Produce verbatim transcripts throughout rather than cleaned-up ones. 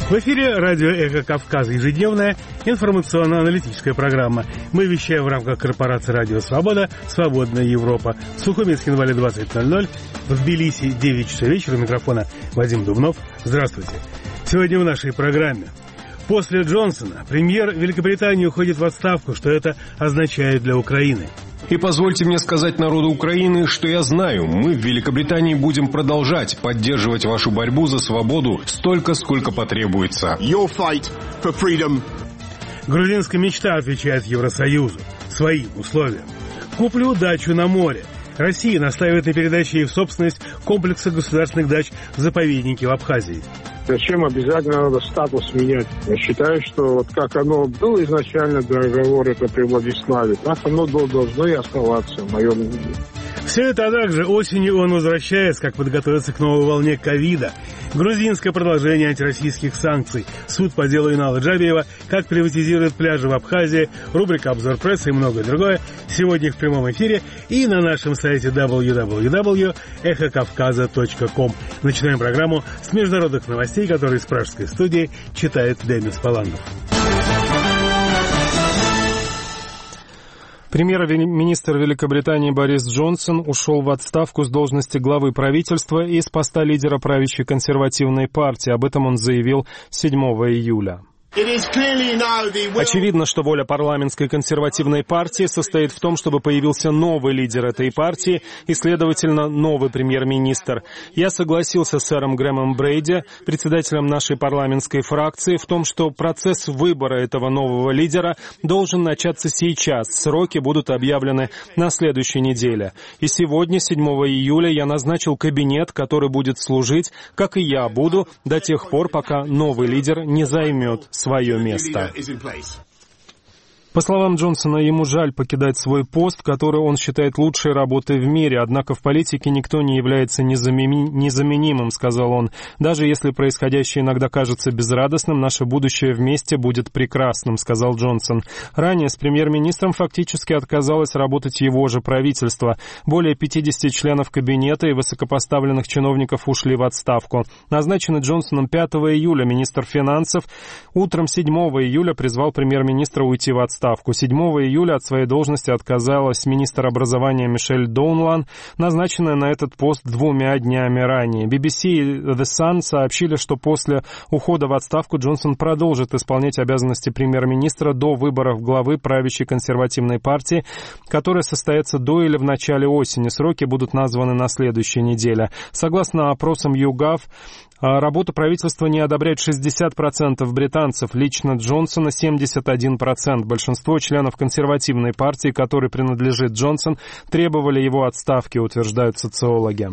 В эфире радио «Эхо Кавказа», ежедневная информационно-аналитическая программа. Мы вещаем в рамках корпорации «Радио Свобода», «Свободная Европа». В Сухуминске инвалид двадцать ноль ноль, в Тбилиси девять часов вечера. У микрофона Вадим Дубнов. Здравствуйте. Сегодня в нашей программе. После Джонсона премьер Великобритании уходит в отставку. Что это означает для Украины? И позвольте мне сказать народу Украины, что я знаю, мы в Великобритании будем продолжать поддерживать вашу борьбу за свободу столько, сколько потребуется. Your fight for freedom. Грузинская мечта отвечает Евросоюзу своим условиям. Куплю дачу на море. Россия настаивает на передаче ей в собственность комплекса государственных дач в заповеднике в Абхазии. Зачем обязательно надо статус менять? Я считаю, что вот как оно было изначально договор это при Владиславе, так оно должно и оставаться, в моем мнении. Все это, а также осенью он возвращается, как подготовиться к новой волне ковида. Грузинское продолжение антироссийских санкций. Суд по делу Инала Джабиева. Как приватизируют пляжи в Абхазии. Рубрика «Обзор прессы» и многое другое. Сегодня в прямом эфире и на нашем сайте дабл ю дабл ю дабл ю точка эхо кавказа точка ком. Начинаем программу с международных новостей, которые из пражской студии читает Демис Палангов. Премьер-министр Великобритании Борис Джонсон ушел в отставку с должности главы правительства и с поста лидера правящей консервативной партии. Об этом он заявил седьмого июля. Очевидно, что воля парламентской консервативной партии состоит в том, чтобы появился новый лидер этой партии и, следовательно, новый премьер-министр. Я согласился с сэром Грэмом Брейди, председателем нашей парламентской фракции, в том, что процесс выбора этого нового лидера должен начаться сейчас. Сроки будут объявлены на следующей неделе. И сегодня, седьмого июля, я назначил кабинет, который будет служить, как и я буду, до тех пор, пока новый лидер не займет свое место. По словам Джонсона, ему жаль покидать свой пост, который он считает лучшей работой в мире, однако в политике никто не является незаменимым, сказал он. Даже если происходящее иногда кажется безрадостным, наше будущее вместе будет прекрасным, сказал Джонсон. Ранее с премьер-министром фактически отказалось работать его же правительство. Более пятидесяти членов кабинета и высокопоставленных чиновников ушли в отставку. Назначенный Джонсоном пятого июля министр финансов утром седьмого июля призвал премьер-министра уйти в отставку. седьмого июля от своей должности отказалась министр образования Мишель Доунлан, назначенная на этот пост двумя днями ранее. би би си и The Sun сообщили, что после ухода в отставку Джонсон продолжит исполнять обязанности премьер-министра до выборов главы правящей консервативной партии, которые состоятся до или в начале осени. Сроки будут названы на следующей неделе. Согласно опросам YouGov, работу правительства не одобряют шестьдесят процентов британцев, лично Джонсона семьдесят один процент. Большинство членов консервативной партии, которой принадлежит Джонсон, требовали его отставки, утверждают социологи.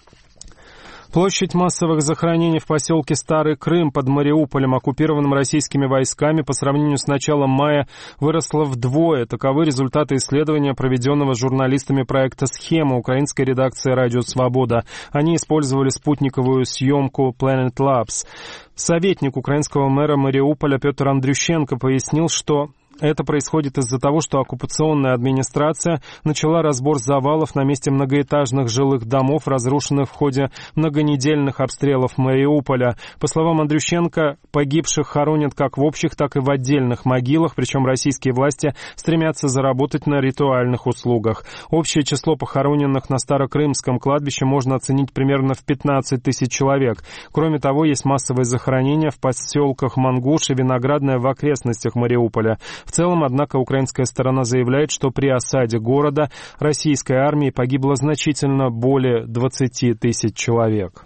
Площадь массовых захоронений в поселке Старый Крым под Мариуполем, оккупированным российскими войсками, по сравнению с началом мая выросла вдвое. Таковы результаты исследования, проведенного журналистами проекта «Схема» украинской редакции «Радио Свобода». Они использовали спутниковую съемку Planet Labs. Советник украинского мэра Мариуполя Петр Андрющенко пояснил, что это происходит из-за того, что оккупационная администрация начала разбор завалов на месте многоэтажных жилых домов, разрушенных в ходе многонедельных обстрелов Мариуполя. По словам Андрющенко, погибших хоронят как в общих, так и в отдельных могилах, причем российские власти стремятся заработать на ритуальных услугах. Общее число похороненных на Старокрымском кладбище можно оценить примерно в пятнадцать тысяч человек. Кроме того, есть массовые захоронения в поселках Мангуш и Виноградная в окрестностях Мариуполя. В целом, однако, украинская сторона заявляет, что при осаде города российской армии погибло значительно более двадцати тысяч человек.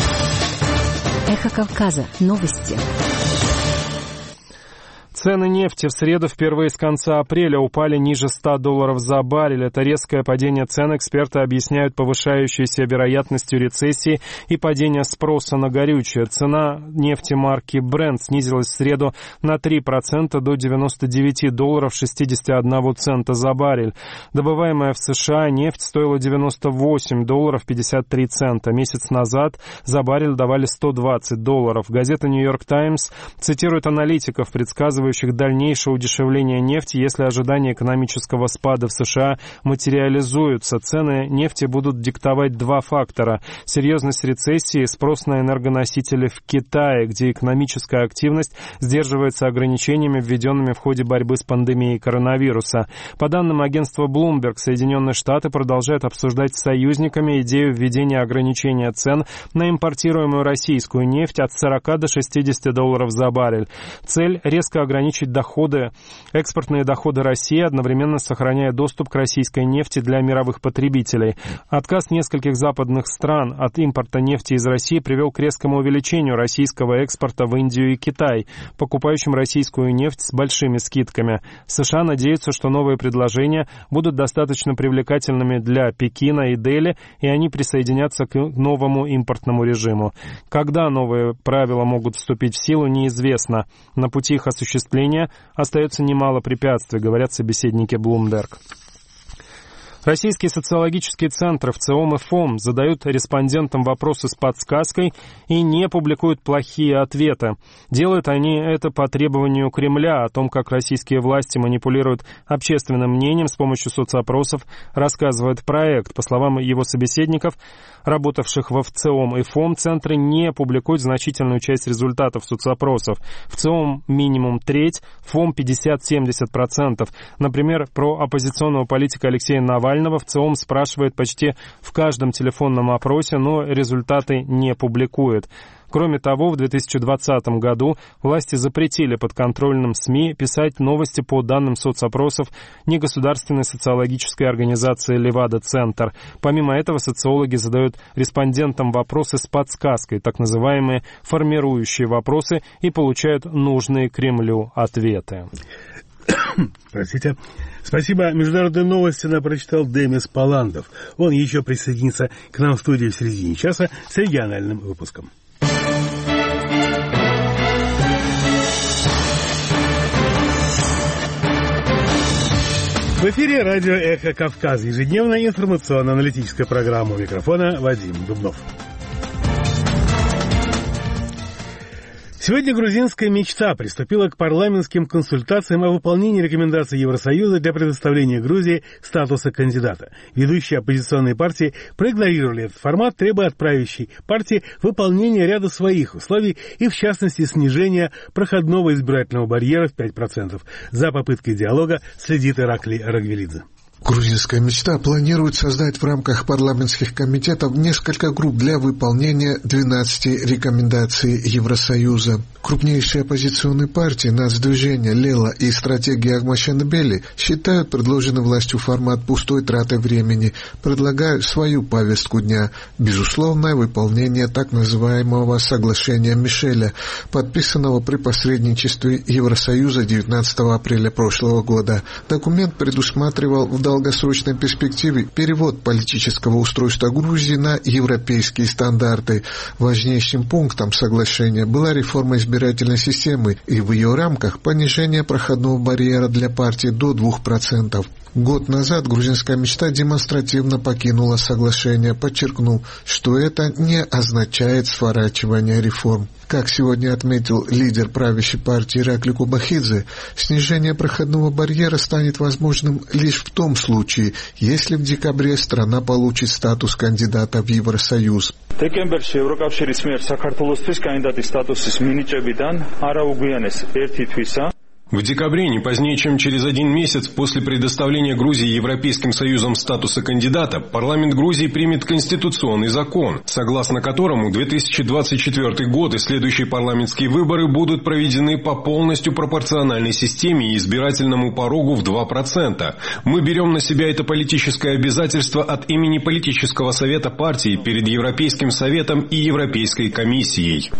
Эхо Кавказа. Новости. Цены нефти в среду впервые с конца апреля упали ниже ста долларов за баррель. Это резкое падение цен эксперты объясняют повышающейся вероятностью рецессии и падения спроса на горючее. Цена нефти марки Brent снизилась в среду на три процента до девяноста девяти долларов шестидесяти одного цента за баррель. Добываемая в США нефть стоила девяносто восемь долларов пятьдесят три цента. Месяц назад за баррель давали сто двадцать долларов. Газета New York Times цитирует аналитиков, предсказывающих, обещивающих дальнейшее удешевление нефти, если ожидания экономического спада в США материализуются. Цены нефти будут диктовать два фактора. Серьезность рецессии и спрос на энергоносители в Китае, где экономическая активность сдерживается ограничениями, введенными в ходе борьбы с пандемией коронавируса. По данным агентства Bloomberg, Соединенные Штаты продолжают обсуждать с союзниками идею введения ограничения цен на импортируемую российскую нефть от сорока до шестидесяти долларов за баррель. Цель – резко ограничить доходы, экспортные доходы России, одновременно сохраняя доступ к российской нефти для мировых потребителей. Отказ нескольких западных стран от импорта нефти из России привел к резкому увеличению российского экспорта в Индию и Китай, покупающим российскую нефть с большими скидками. США надеются, что новые предложения будут достаточно привлекательными для Пекина и Дели, и они присоединятся к новому импортному режиму. Когда новые правила могут вступить в силу, неизвестно. На пути их осуществления остается немало препятствий, говорят собеседники Bloomberg. Российские социологические центры ВЦИОМ и ФОМ задают респондентам вопросы с подсказкой и не публикуют плохие ответы. Делают они это по требованию Кремля. О том, как российские власти манипулируют общественным мнением с помощью соцопросов, рассказывает проект. По словам его собеседников, работавших во ВЦИОМ и ФОМ, центры не публикуют значительную часть результатов соцопросов. ВЦИОМ минимум треть, ФОМ пятьдесят-семьдесят процентов. Например, про оппозиционного политика Алексея Навального ВЦИОМ спрашивает почти в каждом телефонном опросе, но результаты не публикует. Кроме того, в две тысячи двадцатом году власти запретили подконтрольным СМИ писать новости по данным соцопросов негосударственной социологической организации «Левада-Центр». Помимо этого, социологи задают респондентам вопросы с подсказкой, так называемые формирующие вопросы, и получают нужные Кремлю ответы. Простите. Спасибо. Международные новости нам прочитал Демис Паландов. Он еще присоединится к нам в студии в середине часа с региональным выпуском. В эфире радио «Эхо Кавказа». Ежедневная информационно-аналитическая программа. У микрофона Вадим Дубнов. Сегодня грузинская мечта приступила к парламентским консультациям о выполнении рекомендаций Евросоюза для предоставления Грузии статуса кандидата. Ведущие оппозиционные партии проигнорировали этот формат, требуя от правящей партии выполнения ряда своих условий и, в частности, снижения проходного избирательного барьера в пять процентов. За попыткой диалога следит Иракли Рагвелидзе. Грузинская мечта планирует создать в рамках парламентских комитетов несколько групп для выполнения двенадцати рекомендаций Евросоюза. Крупнейшие оппозиционные партии Нацдвижение, Лела и стратегия Агмашенбели считают предложенный властью формат пустой тратой времени, предлагают свою повестку дня – безусловное выполнение так называемого соглашения Мишеля, подписанного при посредничестве Евросоюза девятнадцатого апреля прошлого года. Документ предусматривал в долгосрочной перспективе перевод политического устройства Грузии на европейские стандарты. Важнейшим пунктом соглашения была реформа избирательной системы и в ее рамках понижение проходного барьера для партий до двух процентов. Год назад грузинская мечта демонстративно покинула соглашение, подчеркнув, что это не означает сворачивание реформ. Как сегодня отметил лидер правящей партии Иракли Кубахидзе, снижение проходного барьера станет возможным лишь в том случае, если в декабре страна получит статус кандидата в Евросоюз. Декемберში ევროკავშირის მიერ საქართველოსთვის კანდიდატის სტატუსის მინიჭებიდან არა უგვიანეს ერთი თვისა В декабре, не позднее, чем через один месяц после предоставления Грузии Европейским Союзом статуса кандидата, парламент Грузии примет конституционный закон, согласно которому две тысячи двадцать четвёртый год и следующие парламентские выборы будут проведены по полностью пропорциональной системе и избирательному порогу в два процента. Мы берем на себя это политическое обязательство от имени политического совета партии перед Европейским Советом и Европейской комиссией.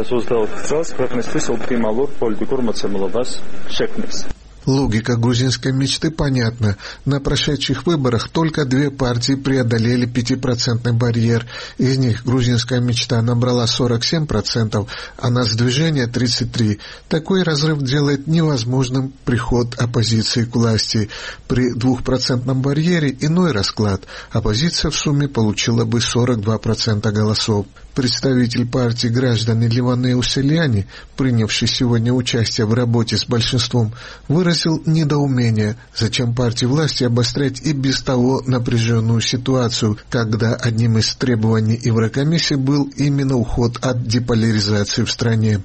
Логика грузинской мечты понятна. На прошедших выборах только две партии преодолели пятипроцентный барьер. Из них грузинская мечта набрала сорок семь процентов, а Нацдвижение тридцать три процента. Такой разрыв делает невозможным приход оппозиции к власти. При двухпроцентном барьере иной расклад. Оппозиция в сумме получила бы сорок два процента голосов. Представитель партии граждан Ливане Уселяни, принявший сегодня участие в работе с большинством, выразил недоумение, зачем партии власти обострять и без того напряженную ситуацию, когда одним из требований Еврокомиссии был именно уход от деполяризации в стране.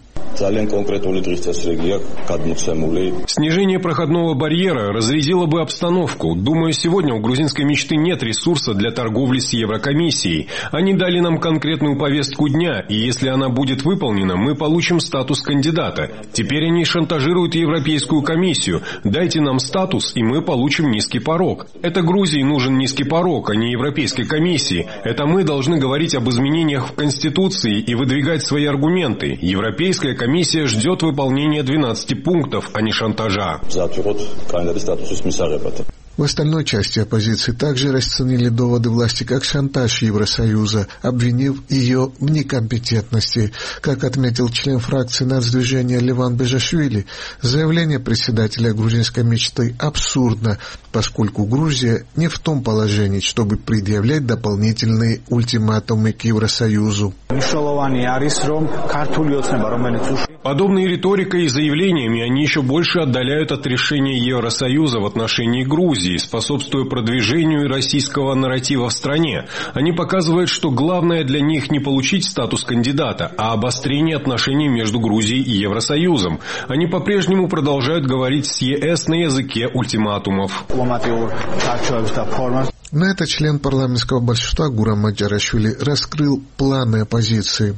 Снижение проходного барьера разрядило бы обстановку. Думаю, сегодня у грузинской мечты нет ресурса для торговли с Еврокомиссией. Они дали нам конкретную повестку дня, и если она будет выполнена, мы получим статус кандидата. Теперь они шантажируют Европейскую комиссию. Дайте нам статус, и мы получим низкий порог. Это Грузии нужен низкий порог, а не Европейской комиссии. Это мы должны говорить об изменениях в Конституции и выдвигать свои аргументы. Европейская комиссия ждет выполнения двенадцати пунктов, а не шантажа. В остальной части оппозиции также расценили доводы власти как шантаж Евросоюза, обвинив ее в некомпетентности. Как отметил член фракции нацдвижения Леван Бежашвили, заявление председателя грузинской мечты абсурдно, поскольку Грузия не в том положении, чтобы предъявлять дополнительные ультиматумы к Евросоюзу. Подобной риторикой и заявлениями они еще больше отдаляют от решения Евросоюза в отношении Грузии, способствуя продвижению российского нарратива в стране. Они показывают, что главное для них не получить статус кандидата, а обострение отношений между Грузией и Евросоюзом. Они по-прежнему продолжают говорить с ЕС на языке ультиматумов. На это член парламентского большинства Гурам Маджарашвили раскрыл планы оппозиции.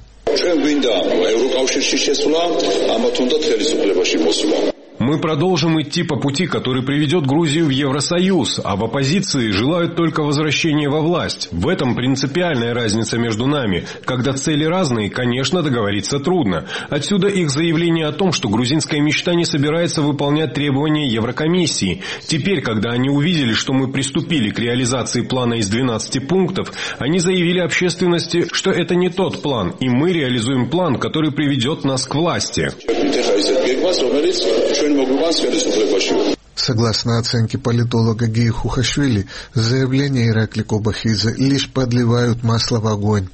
Мы продолжим идти по пути, который приведет Грузию в Евросоюз, а в оппозиции желают только возвращения во власть. В этом принципиальная разница между нами. Когда цели разные, конечно, договориться трудно. Отсюда их заявление о том, что грузинская мечта не собирается выполнять требования Еврокомиссии. Теперь, когда они увидели, что мы приступили к реализации плана из двенадцати пунктов, они заявили общественности, что это не тот план, и мы реализуем план, который приведет нас к власти. Согласно оценке политолога Геи Хухашвили, заявления Иракли Кобахидзе лишь подливают масло в огонь.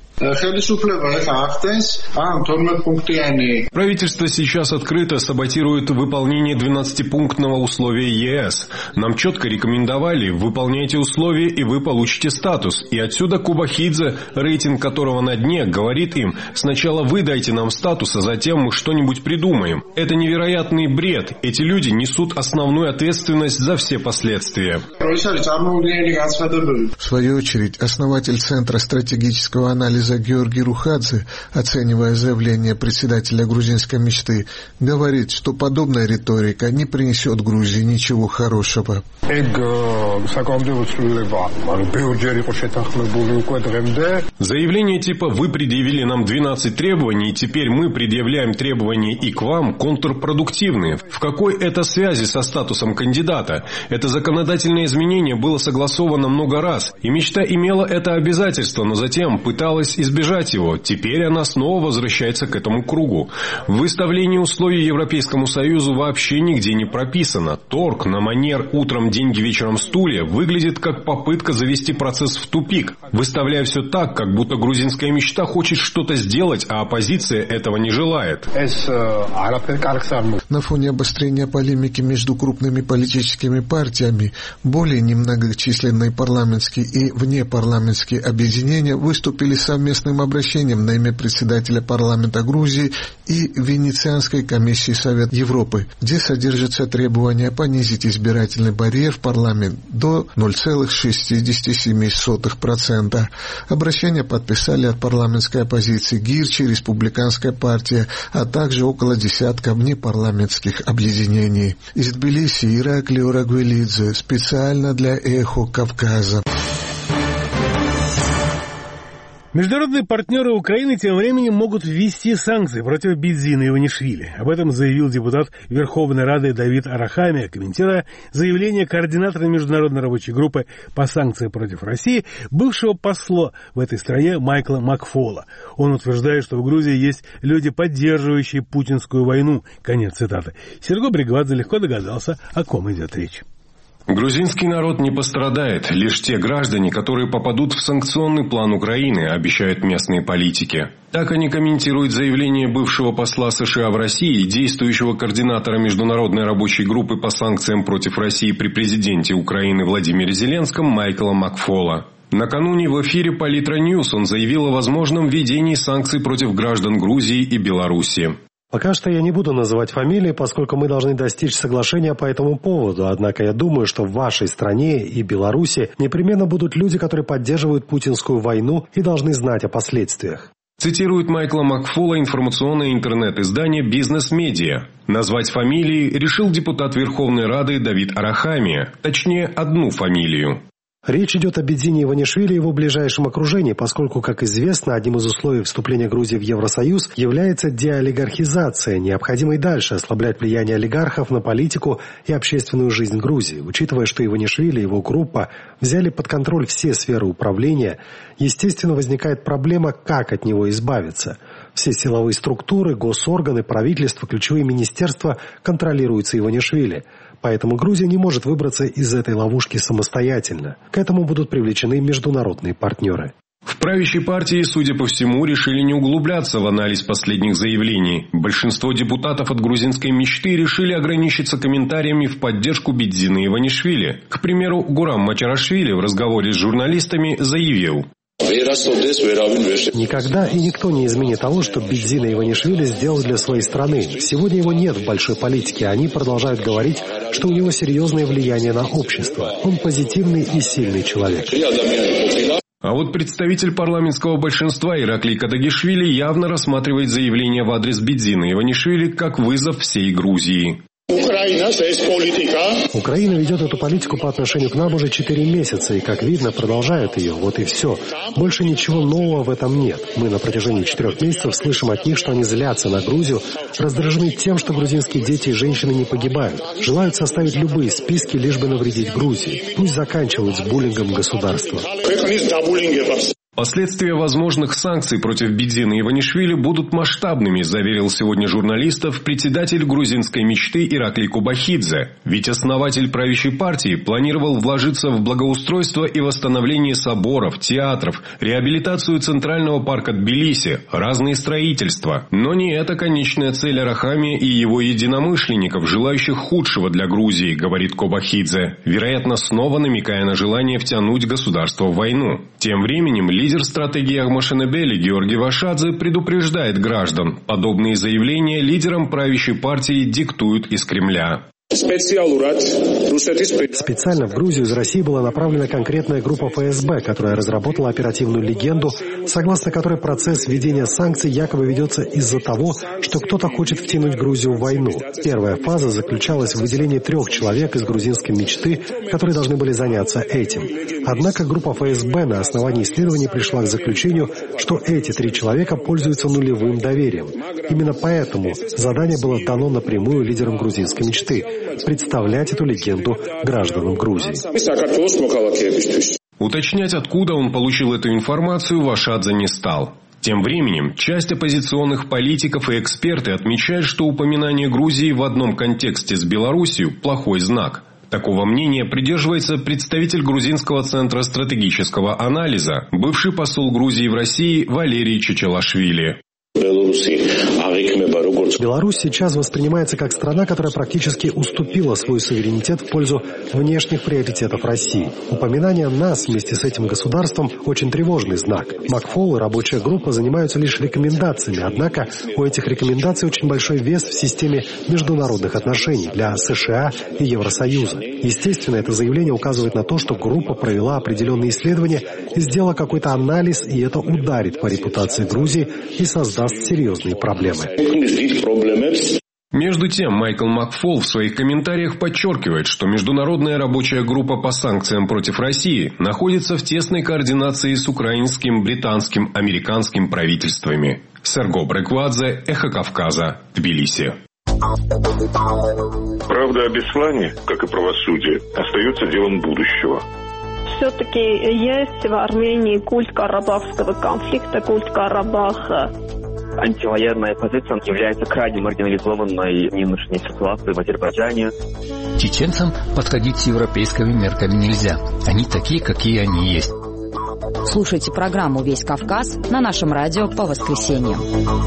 Правительство сейчас открыто саботирует выполнение двенадцатипунктного условия ЕС. Нам четко рекомендовали: выполняйте условия, и вы получите статус. И отсюда Кобахидзе, рейтинг которого на дне, говорит им: сначала вы дайте нам статус, а затем мы что-нибудь придумаем. Это невероятный бред. Эти люди несут основную ответственность за все последствия. В свою очередь, основатель Центра стратегического анализа Георгий Рухадзе, оценивая заявление председателя грузинской мечты, говорит, что подобная риторика не принесет Грузии ничего хорошего. Заявление типа «Вы предъявили нам двенадцать требований, теперь мы предъявляем требования и к вам» контрпродуктивны. В какой это связи со статусом кандидата? Это законодательное изменение было согласовано много раз, и мечта имела это обязательство, но затем пыталась избежать его. Теперь она снова возвращается к этому кругу. В выставлении условий Европейскому Союзу вообще нигде не прописано. Торг на манер «утром деньги, вечером стулья» выглядит как попытка завести процесс в тупик, выставляя все так, как будто грузинская мечта хочет что-то сделать, а оппозиция этого не желает. На фоне обострения полемики между крупными политическими партиями, более немногочисленные парламентские и внепарламентские объединения выступили совместным обращением на имя председателя парламента Грузии и Венецианской комиссии Совета Европы, где содержится требование понизить избирательный барьер в парламент до ноль целых шестьдесят семь сотых процента. Обращение подписали от парламентской оппозиции Гирчи, Республиканская партия, а также около десятка внепарламентских объединений. Из Тбилиси Иракли Орагвелидзе специально для «Эхо Кавказа». Международные партнеры Украины тем временем могут ввести санкции против Бидзина Иванишвили. Об этом заявил депутат Верховной Рады Давид Арахамия, комментируя заявление координатора Международной рабочей группы по санкциям против России, бывшего посла в этой стране Майкла Макфола. Он утверждает, что в Грузии есть люди, поддерживающие путинскую войну. Конец цитаты. Серго Бригвадзе легко догадался, о ком идет речь. Грузинский народ не пострадает, лишь те граждане, которые попадут в санкционный план Украины, обещают местные политики. Так они комментируют заявление бывшего посла США в России и действующего координатора международной рабочей группы по санкциям против России при президенте Украины Владимире Зеленском Майкла Макфола. Накануне в эфире Политра Ньюс он заявил о возможном введении санкций против граждан Грузии и Беларуси. Пока что я не буду называть фамилии, поскольку мы должны достичь соглашения по этому поводу. Однако я думаю, что в вашей стране и Беларуси непременно будут люди, которые поддерживают путинскую войну и должны знать о последствиях. Цитирует Майкла Макфола информационное интернет-издание «Бизнес-медиа». Назвать фамилии решил депутат Верховной Рады Давид Арахамия, точнее, одну фамилию. Речь идет о Бедзине Иванишвили и его ближайшем окружении, поскольку, как известно, одним из условий вступления Грузии в Евросоюз является деолигархизация, необходимо и дальше ослаблять влияние олигархов на политику и общественную жизнь Грузии. Учитывая, что Иванишвили и его группа взяли под контроль все сферы управления, естественно, возникает проблема, как от него избавиться. Все силовые структуры, госорганы, правительства, ключевые министерства контролируются Иванишвили. Поэтому Грузия не может выбраться из этой ловушки самостоятельно. К этому будут привлечены международные партнеры. В правящей партии, судя по всему, решили не углубляться в анализ последних заявлений. Большинство депутатов от грузинской мечты решили ограничиться комментариями в поддержку Бедзины Иванишвили. К примеру, Гурам Мачарашвили в разговоре с журналистами заявил: «Никогда и никто не изменит того, что Бедзина Иванишвили сделал для своей страны. Сегодня его нет в большой политике, они продолжают говорить, что у него серьезное влияние на общество. Он позитивный и сильный человек». А вот представитель парламентского большинства Ираклий Кадагишвили явно рассматривает заявление в адрес Бедзины Иванишвили как вызов всей Грузии. Украина ведет эту политику по отношению к нам уже четыре месяца и, как видно, продолжает ее. Вот и все. Больше ничего нового в этом нет. Мы на протяжении четырех месяцев слышим от них, что они злятся на Грузию, раздражены тем, что грузинские дети и женщины не погибают. Желают составить любые списки, лишь бы навредить Грузии. Пусть заканчивают с буллингом государства. Последствия возможных санкций против Бедзины Иванишвили будут масштабными, заверил сегодня журналистов председатель грузинской мечты Ираклий Кубахидзе. Ведь основатель правящей партии планировал вложиться в благоустройство и восстановление соборов, театров, реабилитацию Центрального парка Тбилиси, разные строительства. Но не это конечная цель Арахамия и его единомышленников, желающих худшего для Грузии, говорит Кубахидзе, вероятно, снова намекая на желание втянуть государство в войну. Тем временем лидер стратегии Ахмашенебели Георгий Вашадзе предупреждает граждан. Подобные заявления лидерам правящей партии диктуют из Кремля. Специально в Грузию из России была направлена конкретная группа эф эс бэ, которая разработала оперативную легенду, согласно которой процесс введения санкций якобы ведется из-за того, что кто-то хочет втянуть Грузию в войну. Первая фаза заключалась в выделении трех человек из грузинской мечты, которые должны были заняться этим. Однако группа эф эс бэ на основании исследований пришла к заключению, что эти три человека пользуются нулевым доверием. Именно поэтому задание было дано напрямую лидерам грузинской мечты – представлять эту легенду гражданам Грузии. Уточнять, откуда он получил эту информацию, Вашадзе не стал. Тем временем, часть оппозиционных политиков и эксперты отмечают, что упоминание Грузии в одном контексте с Белоруссией – плохой знак. Такого мнения придерживается представитель Грузинского центра стратегического анализа, бывший посол Грузии в России Валерий Чечелашвили. Беларусь сейчас воспринимается как страна, которая практически уступила свой суверенитет в пользу внешних приоритетов России. Упоминание нас вместе с этим государством – очень тревожный знак. Макфол и рабочая группа занимаются лишь рекомендациями, однако у этих рекомендаций очень большой вес в системе международных отношений для США и Евросоюза. Естественно, это заявление указывает на то, что группа провела определенные исследования и сделала какой-то анализ, и это ударит по репутации Грузии и создаст серьезные проблемы. Между тем, Майкл Макфол в своих комментариях подчеркивает, что международная рабочая группа по санкциям против России находится в тесной координации с украинским, британским, американским правительствами. Серго Бреквадзе, Эхо Кавказа, Тбилиси. Правда о Беслане, как и правосудие, остается делом будущего. Все-таки есть в Армении культ карабахского конфликта, культ Карабаха. антивоенная позиция является крайне маргинализованной в нынешней ситуации в Азербайджане. Чеченцам подходить с европейскими мерками нельзя. Они такие, какие они есть. Слушайте программу «Весь Кавказ» на нашем радио по воскресеньям.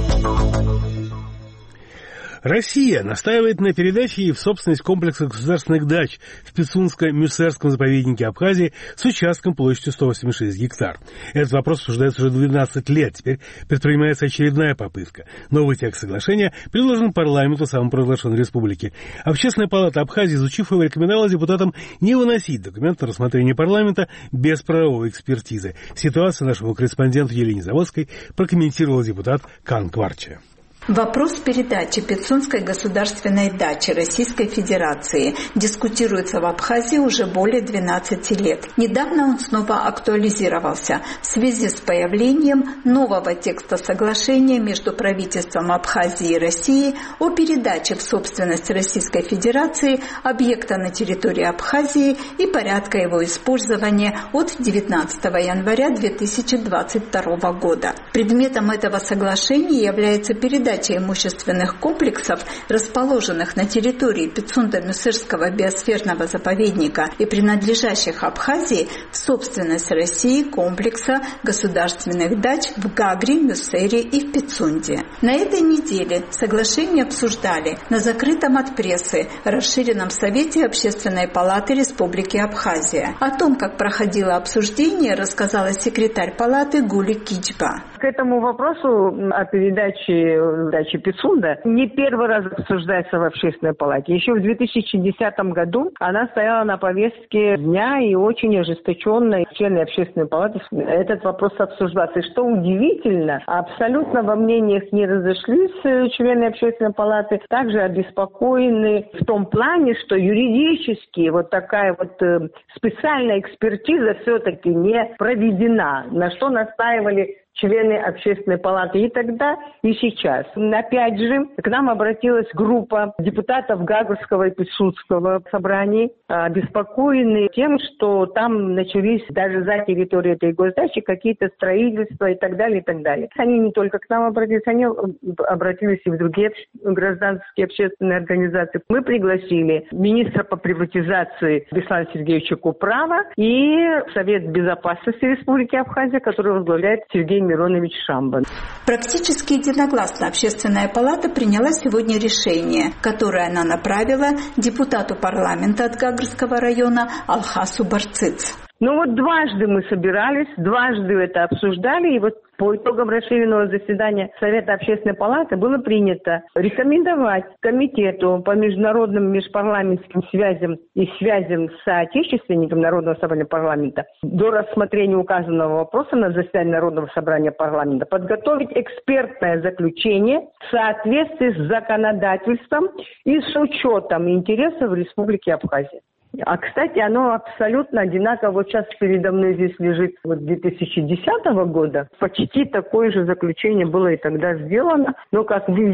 Россия настаивает на передаче ей в собственность комплекса государственных дач в Пицунско-Мюссерском заповеднике Абхазии с участком площадью сто восемьдесят шесть гектар. Этот вопрос обсуждается уже двенадцать лет. Теперь предпринимается очередная попытка. Новый текст соглашения предложен парламенту самопровозглашенной республики. Общественная палата Абхазии, изучив его, рекомендовала депутатам не выносить документ на рассмотрение парламента без правовой экспертизы. Ситуацию нашему корреспонденту Елене Заводской прокомментировал депутат Кан Кварча. Вопрос передачи Пицунской государственной дачи Российской Федерации дискутируется в Абхазии уже более двенадцати лет. Недавно он снова актуализировался в связи с появлением нового текста соглашения между правительством Абхазии и России о передаче в собственность Российской Федерации объекта на территории Абхазии и порядка его использования от девятнадцатого января две тысячи двадцать второго года. Предметом этого соглашения является передача имущественных комплексов, расположенных на территории Пицунда-Мюссерского биосферного заповедника и принадлежащих Абхазии, в собственность России комплекса государственных дач в Гагре, Мюссере и в Пицунде. На этой неделе соглашение обсуждали на закрытом от прессы расширенном Совете Общественной палаты Республики Абхазия. О том, как проходило обсуждение, рассказала секретарь палаты Гули Кичба. К этому вопросу о передаче дачи Пицунда не первый раз обсуждается в Общественной палате. Еще в две тысячи десятом году она стояла на повестке дня и очень ожесточенно члены Общественной палаты этот вопрос обсуждался. И что удивительно, абсолютно во мнениях не разошлись члены Общественной палаты, также обеспокоены в том плане, что юридически вот такая вот специальная экспертиза все-таки не проведена, на что настаивали члены Общественной палаты и тогда, и сейчас. Опять же, к нам обратилась группа депутатов Гагурского и Пицунского собраний, обеспокоены тем, что там начались даже за территорией этой госдачи какие-то строительства и так далее, и так далее. Они не только к нам обратились, они обратились и в другие гражданские общественные организации. Мы пригласили министра по приватизации Беслана Сергеевича Куправа и Совет безопасности Республики Абхазия, который возглавляет Сергей Миронович Шамбан. Практически единогласно Общественная палата приняла сегодня решение, которое она направила депутату парламента от Гагрского района Алхасу Барциц. Ну вот дважды мы собирались, дважды это обсуждали, и вот по итогам расширенного заседания Совета Общественной палаты было принято рекомендовать Комитету по международным межпарламентским связям и связям с соотечественником Народного собрания парламента до рассмотрения указанного вопроса на заседании Народного собрания парламента подготовить экспертное заключение в соответствии с законодательством и с учетом интересов Республики Абхазия. А, кстати, оно абсолютно одинаково. Вот сейчас передо мной здесь лежит вот две тысячи десятого года. Почти такое же заключение было и тогда сделано. Но, как вы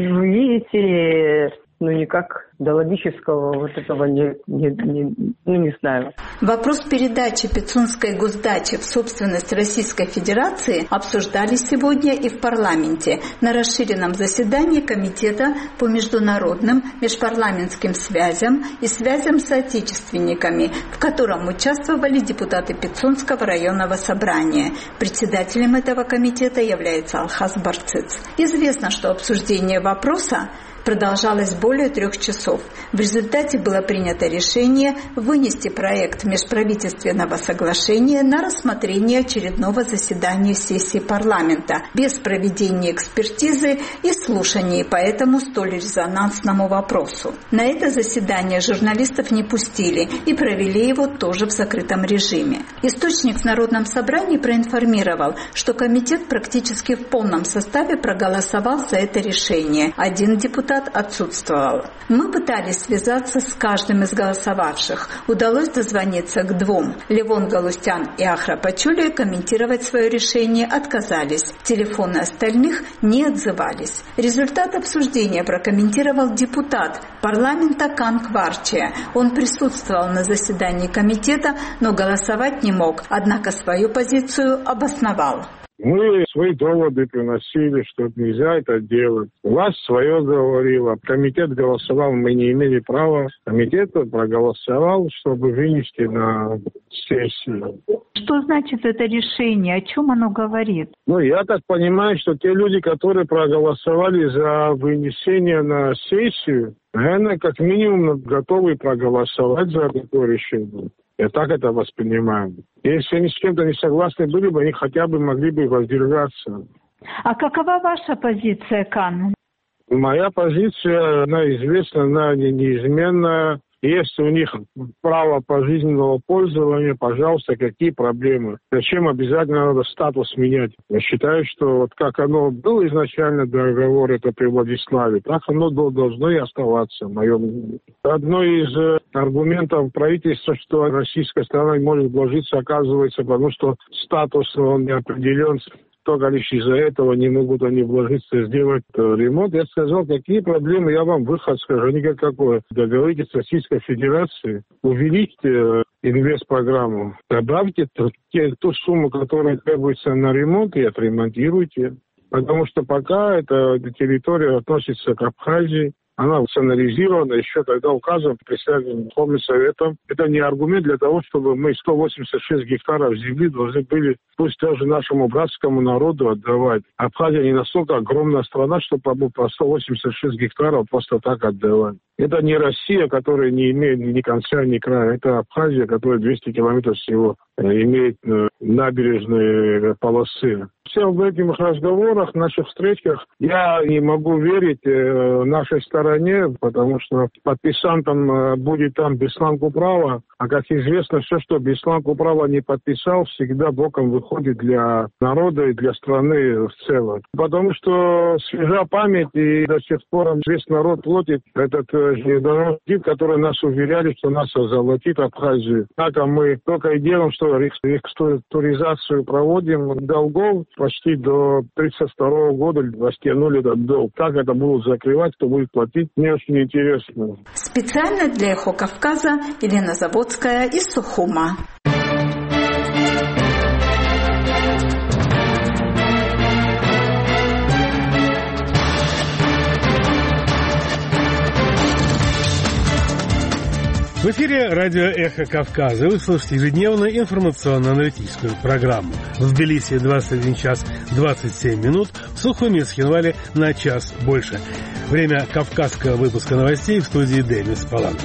видите, ну никак до логического вот этого не, не, не, ну не знаю. Вопрос передачи Пицунской госдачи в собственность Российской Федерации обсуждали сегодня и в парламенте на расширенном заседании Комитета по международным межпарламентским связям и связям с соотечественниками, в котором участвовали депутаты Пицунского районного собрания. Председателем этого комитета является Алхас Барциц. Известно, что обсуждение вопроса продолжалось более трех часов. В результате было принято решение вынести проект межправительственного соглашения на рассмотрение очередного заседания сессии парламента без проведения экспертизы и слушаний по этому столь резонансному вопросу. На это заседание журналистов не пустили и провели его тоже в закрытом режиме. Источник в Народном собрании проинформировал, что комитет практически в полном составе проголосовал за это решение. Один депутат отсутствовал. Мы пытались связаться с каждым из голосовавших. Удалось дозвониться к двум. Левон Галустян и Ахра Пачули комментировать свое решение отказались. Телефоны остальных не отзывались. Результат обсуждения прокомментировал депутат парламента Кан Кварча. Он присутствовал на заседании комитета, но голосовать не мог, однако свою позицию обосновал. Мы свои доводы приносили, что нельзя это делать. Власть свое говорила. Комитет голосовал, мы не имели права. Комитет проголосовал, чтобы вынести на сессию. Что значит это решение? О чем оно говорит? Ну, я так понимаю, что те люди, которые проголосовали за вынесение на сессию, наверное, как минимум готовы проголосовать за такое решение. Я так это воспринимаю. Если они с кем-то не согласны были бы, они хотя бы могли бы воздержаться. А какова ваша позиция, Кан? Моя позиция, она известна, она неизменная. Если у них право пожизненного пользования, пожалуйста, какие проблемы? Зачем обязательно надо статус менять? Я считаю, что вот как оно было изначально договор, это при Владиславе, так оно должно и оставаться, в моем мнении. Одной из аргументов правительства, что российская сторона не может вложиться, оказывается, потому что статус он не определен. Только лишь из-за этого не могут они вложиться, сделать ремонт. Я сказал, какие проблемы, я вам выход скажу, никакой. Договоритесь с Российской Федерацией, увеличьте инвестпрограмму, добавьте ту, ту сумму, которая требуется на ремонт, и отремонтируйте. Потому что пока эта территория относится к Абхазии, она национализирована еще тогда указом председателя Верховного Совета. Это не аргумент для того, чтобы мы сто восемьдесят шесть гектаров земли должны были, пусть даже нашему братскому народу отдавать. Абхазия не настолько огромная страна, чтобы по сто восемьдесят шесть гектаров просто так отдавать. Это не Россия, которая не имеет ни конца, ни края. Это Абхазия, которая двести километров всего имеет набережные полосы. Все в этих разговорах, наших встречах, я не могу верить нашей стороне, потому что подписантом будет там Беслан Купрала, а как известно, все, что Беслан Купрала не подписал, всегда боком выходит для народа и для страны в целом. Потому что свежа память, и до сих пор весь народ платит этот железнодорожник, который нас уверяли, что нас озолотит Абхазию. Так, а мы только и делаем, что реструктуризацию проводим долгов. Почти до тридцать второго года растянули этот долг. Как это будут закрывать, кто будет платить, мне очень интересно. Специально для «Эхо Кавказа» Елена Заводская из Сухума. В эфире радио «Эхо Кавказа». Вы слушаете ежедневную информационно-аналитическую программу. В Тбилиси двадцать один час двадцать семь минут, в Сухуми и Схинвале на час больше. Время кавказского выпуска новостей в студии Денис Палантов.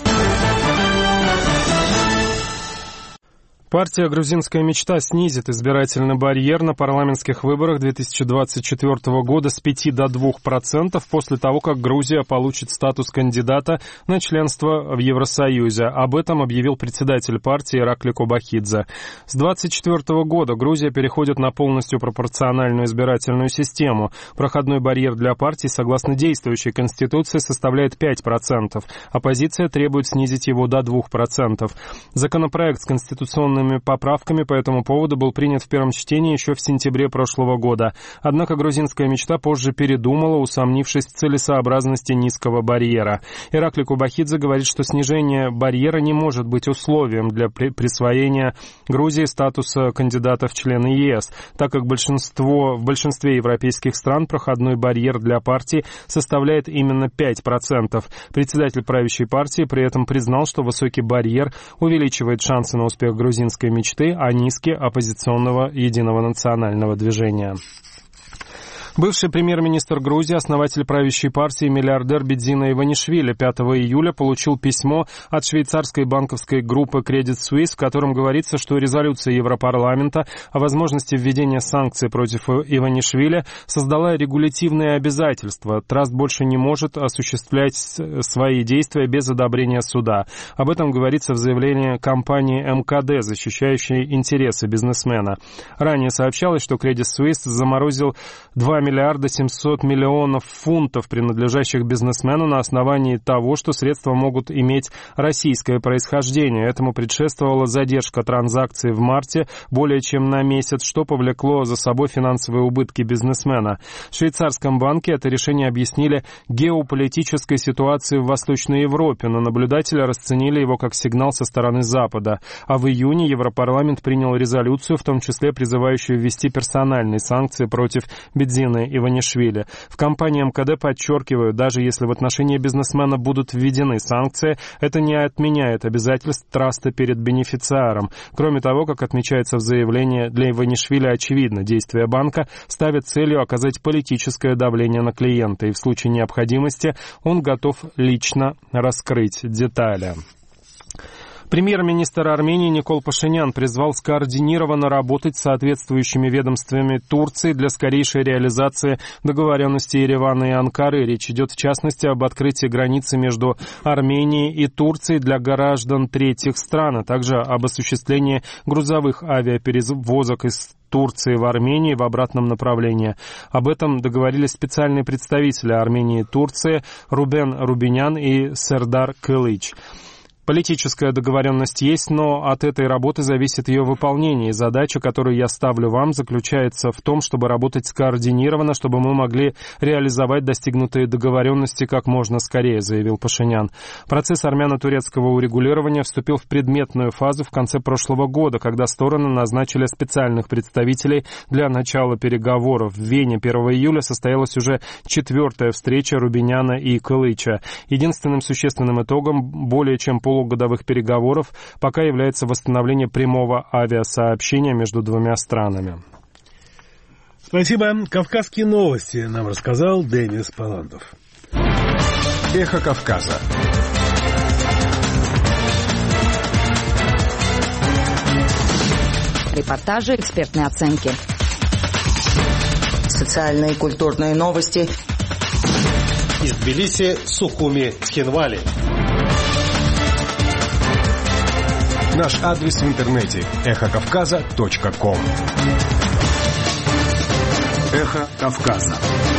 Партия «Грузинская мечта» снизит избирательный барьер на парламентских выборах две тысячи двадцать четвёртого года с пяти до двух процентов после того, как Грузия получит статус кандидата на членство в Евросоюзе. Об этом объявил председатель партии Иракли Кобахидзе. С двадцать четвёртого года Грузия переходит на полностью пропорциональную избирательную систему. Проходной барьер для партий, согласно действующей Конституции, составляет пять процентов. Оппозиция требует снизить его до двух процентов. Законопроект с конституционными поправками по этому поводу был принят в первом чтении еще в сентябре прошлого года. Однако грузинская мечта позже передумала, усомнившись в целесообразности низкого барьера. Иракли Кобахидзе говорит, что снижение барьера не может быть условием для при- присвоения Грузии статуса кандидата в члены ЕС, так как большинство, в большинстве европейских стран проходной барьер для партии составляет именно пять процентов. Председатель правящей партии при этом признал, что высокий барьер увеличивает шансы на успех грузинской мечты, а низкие — оппозиционного единого национального движения. Бывший премьер-министр Грузии, основатель правящей партии, миллиардер Бедзина Иванишвили пятого июля получил письмо от швейцарской банковской группы Credit Suisse, в котором говорится, что резолюция Европарламента о возможности введения санкций против Иванишвили создала регулятивные обязательства. Траст больше не может осуществлять свои действия без одобрения суда. Об этом говорится в заявлении компании эм ка дэ, защищающей интересы бизнесмена. Ранее сообщалось, что Credit Suisse заморозил два миллиарда семьсот миллионов фунтов, принадлежащих бизнесмену на основании того, что средства могут иметь российское происхождение. Этому предшествовала задержка транзакций в марте более чем на месяц, что повлекло за собой финансовые убытки бизнесмена. В швейцарском банке это решение объяснили геополитической ситуацией в Восточной Европе, но наблюдатели расценили его как сигнал со стороны Запада. А в июне Европарламент принял резолюцию, в том числе призывающую ввести персональные санкции против Бедзины Иванишвили. В компании эм ка дэ подчеркивают, даже если в отношении бизнесмена будут введены санкции, это не отменяет обязательств траста перед бенефициаром. Кроме того, как отмечается в заявлении, для Иванишвили очевидно, действия банка ставят целью оказать политическое давление на клиента, и в случае необходимости он готов лично раскрыть детали. Премьер-министр Армении Никол Пашинян призвал скоординированно работать с соответствующими ведомствами Турции для скорейшей реализации договоренности Еревана и Анкары. Речь идет, в частности, об открытии границы между Арменией и Турцией для граждан третьих стран, а также об осуществлении грузовых авиаперевозок из Турции в Армении в обратном направлении. Об этом договорились специальные представители Армении и Турции Рубен Рубинян и Сердар Кылыч. Политическая договоренность есть, но от этой работы зависит ее выполнение. И задача, которую я ставлю вам, заключается в том, чтобы работать скоординированно, чтобы мы могли реализовать достигнутые договоренности как можно скорее, заявил Пашинян. Процесс армяно-турецкого урегулирования вступил в предметную фазу в конце прошлого года, когда стороны назначили специальных представителей для начала переговоров. В Вене первого июля состоялась уже четвертая встреча Рубиняна и Кылыча. Единственным существенным итогом более чем пол полугодовых переговоров пока является восстановление прямого авиасообщения между двумя странами. Спасибо. Кавказские новости нам рассказал Денис Паландов. Эхо Кавказа. Репортажи, экспертные оценки. Социальные и культурные новости. Из Тбилиси, Сухуми, Цхинвали. Наш адрес в интернете эхо кавказа точка ком. Эхо Кавказа.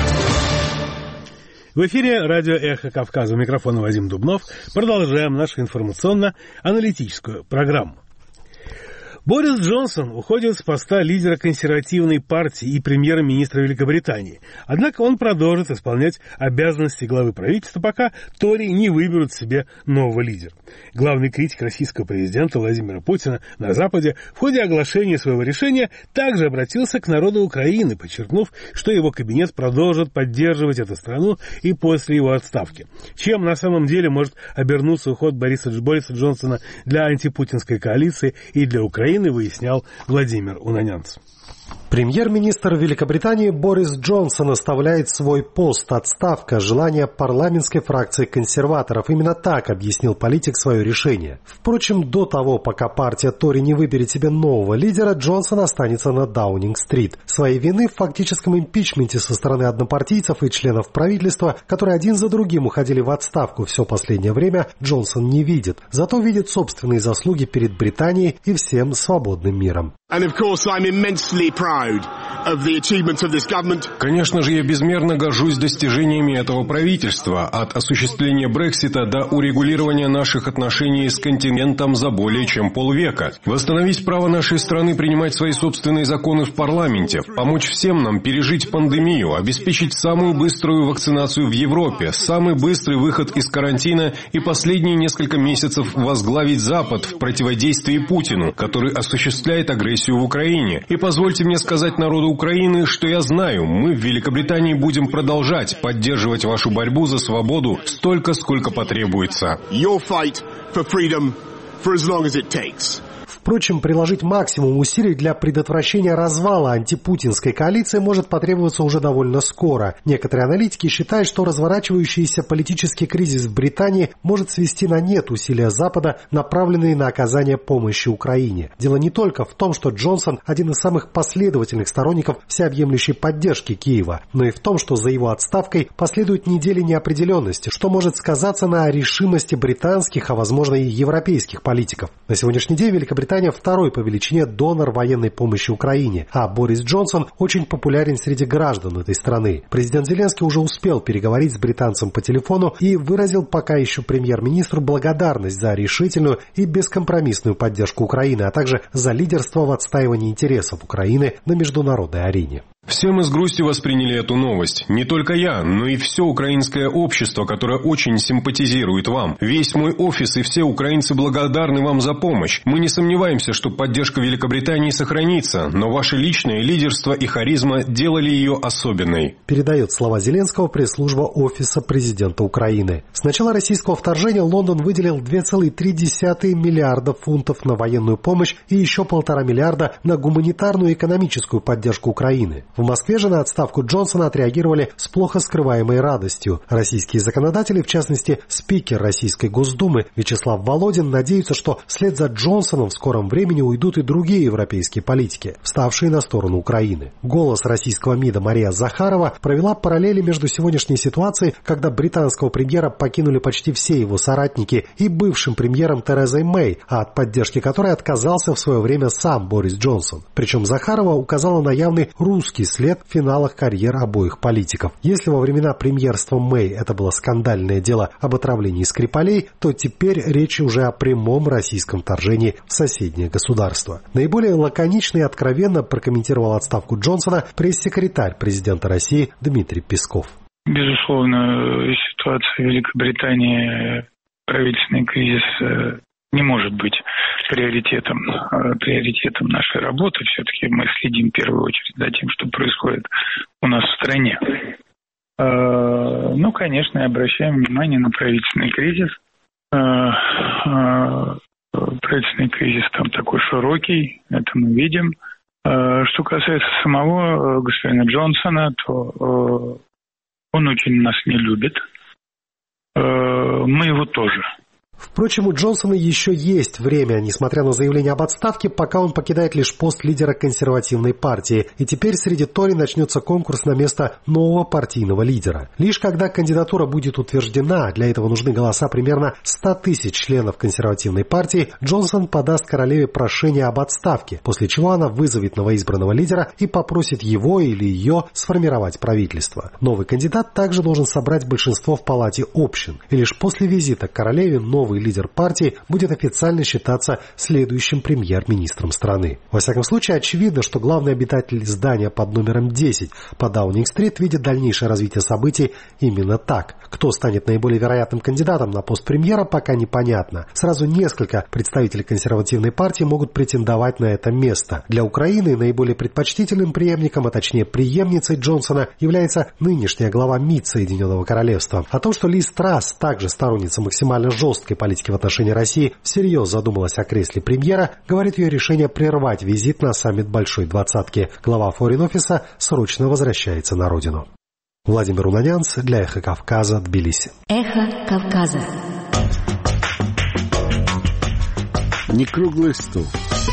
В эфире радио «Эхо Кавказа». У микрофона Вадим Дубнов. Продолжаем нашу информационно-аналитическую программу. Борис Джонсон уходит с поста лидера консервативной партии и премьер-министра Великобритании. Однако он продолжит исполнять обязанности главы правительства, пока Тори не выберут себе нового лидера. Главный критик российского президента Владимира Путина на Западе в ходе оглашения своего решения также обратился к народу Украины, подчеркнув, что его кабинет продолжит поддерживать эту страну и после его отставки. Чем на самом деле может обернуться уход Бориса, Бориса Джонсона для антипутинской коалиции и для Украины, выяснял Владимир Унанянц. Премьер-министр Великобритании Борис Джонсон оставляет свой пост. Отставка – желание парламентской фракции консерваторов. Именно так объяснил политик свое решение. Впрочем, до того, пока партия Тори не выберет себе нового лидера, Джонсон останется на Даунинг-стрит. Своей вины в фактическом импичменте со стороны однопартийцев и членов правительства, которые один за другим уходили в отставку все последнее время, Джонсон не видит. Зато видит собственные заслуги перед Британией и всем свободным миром. Конечно же, я безмерно горжусь достижениями этого правительства, от осуществления Брексита до урегулирования наших отношений с континентом за более чем полвека, восстановить право нашей страны принимать свои собственные законы в парламенте, помочь всем нам пережить пандемию, обеспечить самую быструю вакцинацию в Европе, самый быстрый выход из карантина и последние несколько месяцев возглавить Запад в противодействии Путину, который осуществляет агрессию в Украине. И позвольте мне сказать народу Украины, что я знаю, мы в Великобритании будем продолжать поддерживать вашу борьбу за свободу столько, сколько потребуется. Your fight for freedom for as long as it takes. Впрочем, приложить максимум усилий для предотвращения развала антипутинской коалиции может потребоваться уже довольно скоро. Некоторые аналитики считают, что разворачивающийся политический кризис в Британии может свести на нет усилия Запада, направленные на оказание помощи Украине. Дело не только в том, что Джонсон один из самых последовательных сторонников всеобъемлющей поддержки Киева, но и в том, что за его отставкой последуют недели неопределенности, что может сказаться на решимости британских, а возможно и европейских политиков. На сегодняшний день Великобритания Великобритания второй по величине донор военной помощи Украине, а Борис Джонсон очень популярен среди граждан этой страны. Президент Зеленский уже успел переговорить с британцем по телефону и выразил пока еще премьер-министру благодарность за решительную и бескомпромиссную поддержку Украины, а также за лидерство в отстаивании интересов Украины на международной арене. Все мы с грустью восприняли эту новость. Не только я, но и все украинское общество, которое очень симпатизирует вам. Весь мой офис и все украинцы благодарны вам за помощь. Мы не сомневаемся, что поддержка Великобритании сохранится, но ваше личное лидерство и харизма делали ее особенной. Передает слова Зеленского пресс-служба Офиса президента Украины. С начала российского вторжения Лондон выделил два целых три десятых миллиарда фунтов на военную помощь и еще полтора миллиарда на гуманитарную и экономическую поддержку Украины. В Москве же на отставку Джонсона отреагировали с плохо скрываемой радостью. Российские законодатели, в частности, спикер Российской Госдумы Вячеслав Володин, надеются, что вслед за Джонсоном в скором времени уйдут и другие европейские политики, вставшие на сторону Украины. «Голос» российского МИДа Мария Захарова провела параллели между сегодняшней ситуацией, когда британского премьера покинули почти все его соратники, и бывшим премьером Терезой Мэй, а от поддержки которой отказался в свое время сам Борис Джонсон. Причем Захарова указала на явный русский след в финалах карьер обоих политиков. Если во времена премьерства Мэй это было скандальное дело об отравлении Скрипалей, то теперь речь уже о прямом российском вторжении в соседнее государство. Наиболее лаконично и откровенно прокомментировал отставку Джонсона пресс-секретарь президента России Дмитрий Песков. Безусловно, ситуация в Великобритании, правительственный кризис не может быть приоритетом, приоритетом нашей работы. Все-таки мы следим в первую очередь за тем, что происходит у нас в стране. Ну, конечно, обращаем внимание на правительственный кризис. Правительственный кризис там такой широкий, это мы видим. Что касается самого господина Джонсона, то он очень нас не любит. Мы его тоже. Впрочем, у Джонсона еще есть время, несмотря на заявление об отставке, пока он покидает лишь пост лидера консервативной партии. И теперь среди Тори начнется конкурс на место нового партийного лидера. Лишь когда кандидатура будет утверждена, для этого нужны голоса примерно ста тысяч членов консервативной партии, Джонсон подаст королеве прошение об отставке, после чего она вызовет новоизбранного лидера и попросит его или ее сформировать правительство. Новый кандидат также должен собрать большинство в палате общин. И лишь после визита к королеве новый Новый лидер партии будет официально считаться следующим премьер-министром страны. Во всяком случае, очевидно, что главный обитатель здания под номером десять по Даунинг-стрит видит дальнейшее развитие событий именно так. Кто станет наиболее вероятным кандидатом на пост премьера, пока непонятно. Сразу несколько представителей консервативной партии могут претендовать на это место. Для Украины наиболее предпочтительным преемником, а точнее преемницей Джонсона, является нынешняя глава МИД Соединенного Королевства. О том, что Лиз Трасс, также сторонница максимально жесткой политики в отношении России, всерьез задумалась о кресле премьера, говорит ее решение прервать визит на саммит Большой Двадцатки. Глава форин-офиса срочно возвращается на родину. Владимир Унанянц для «Эхо Кавказа», Тбилиси. «Эхо Кавказа». Не круглый стол.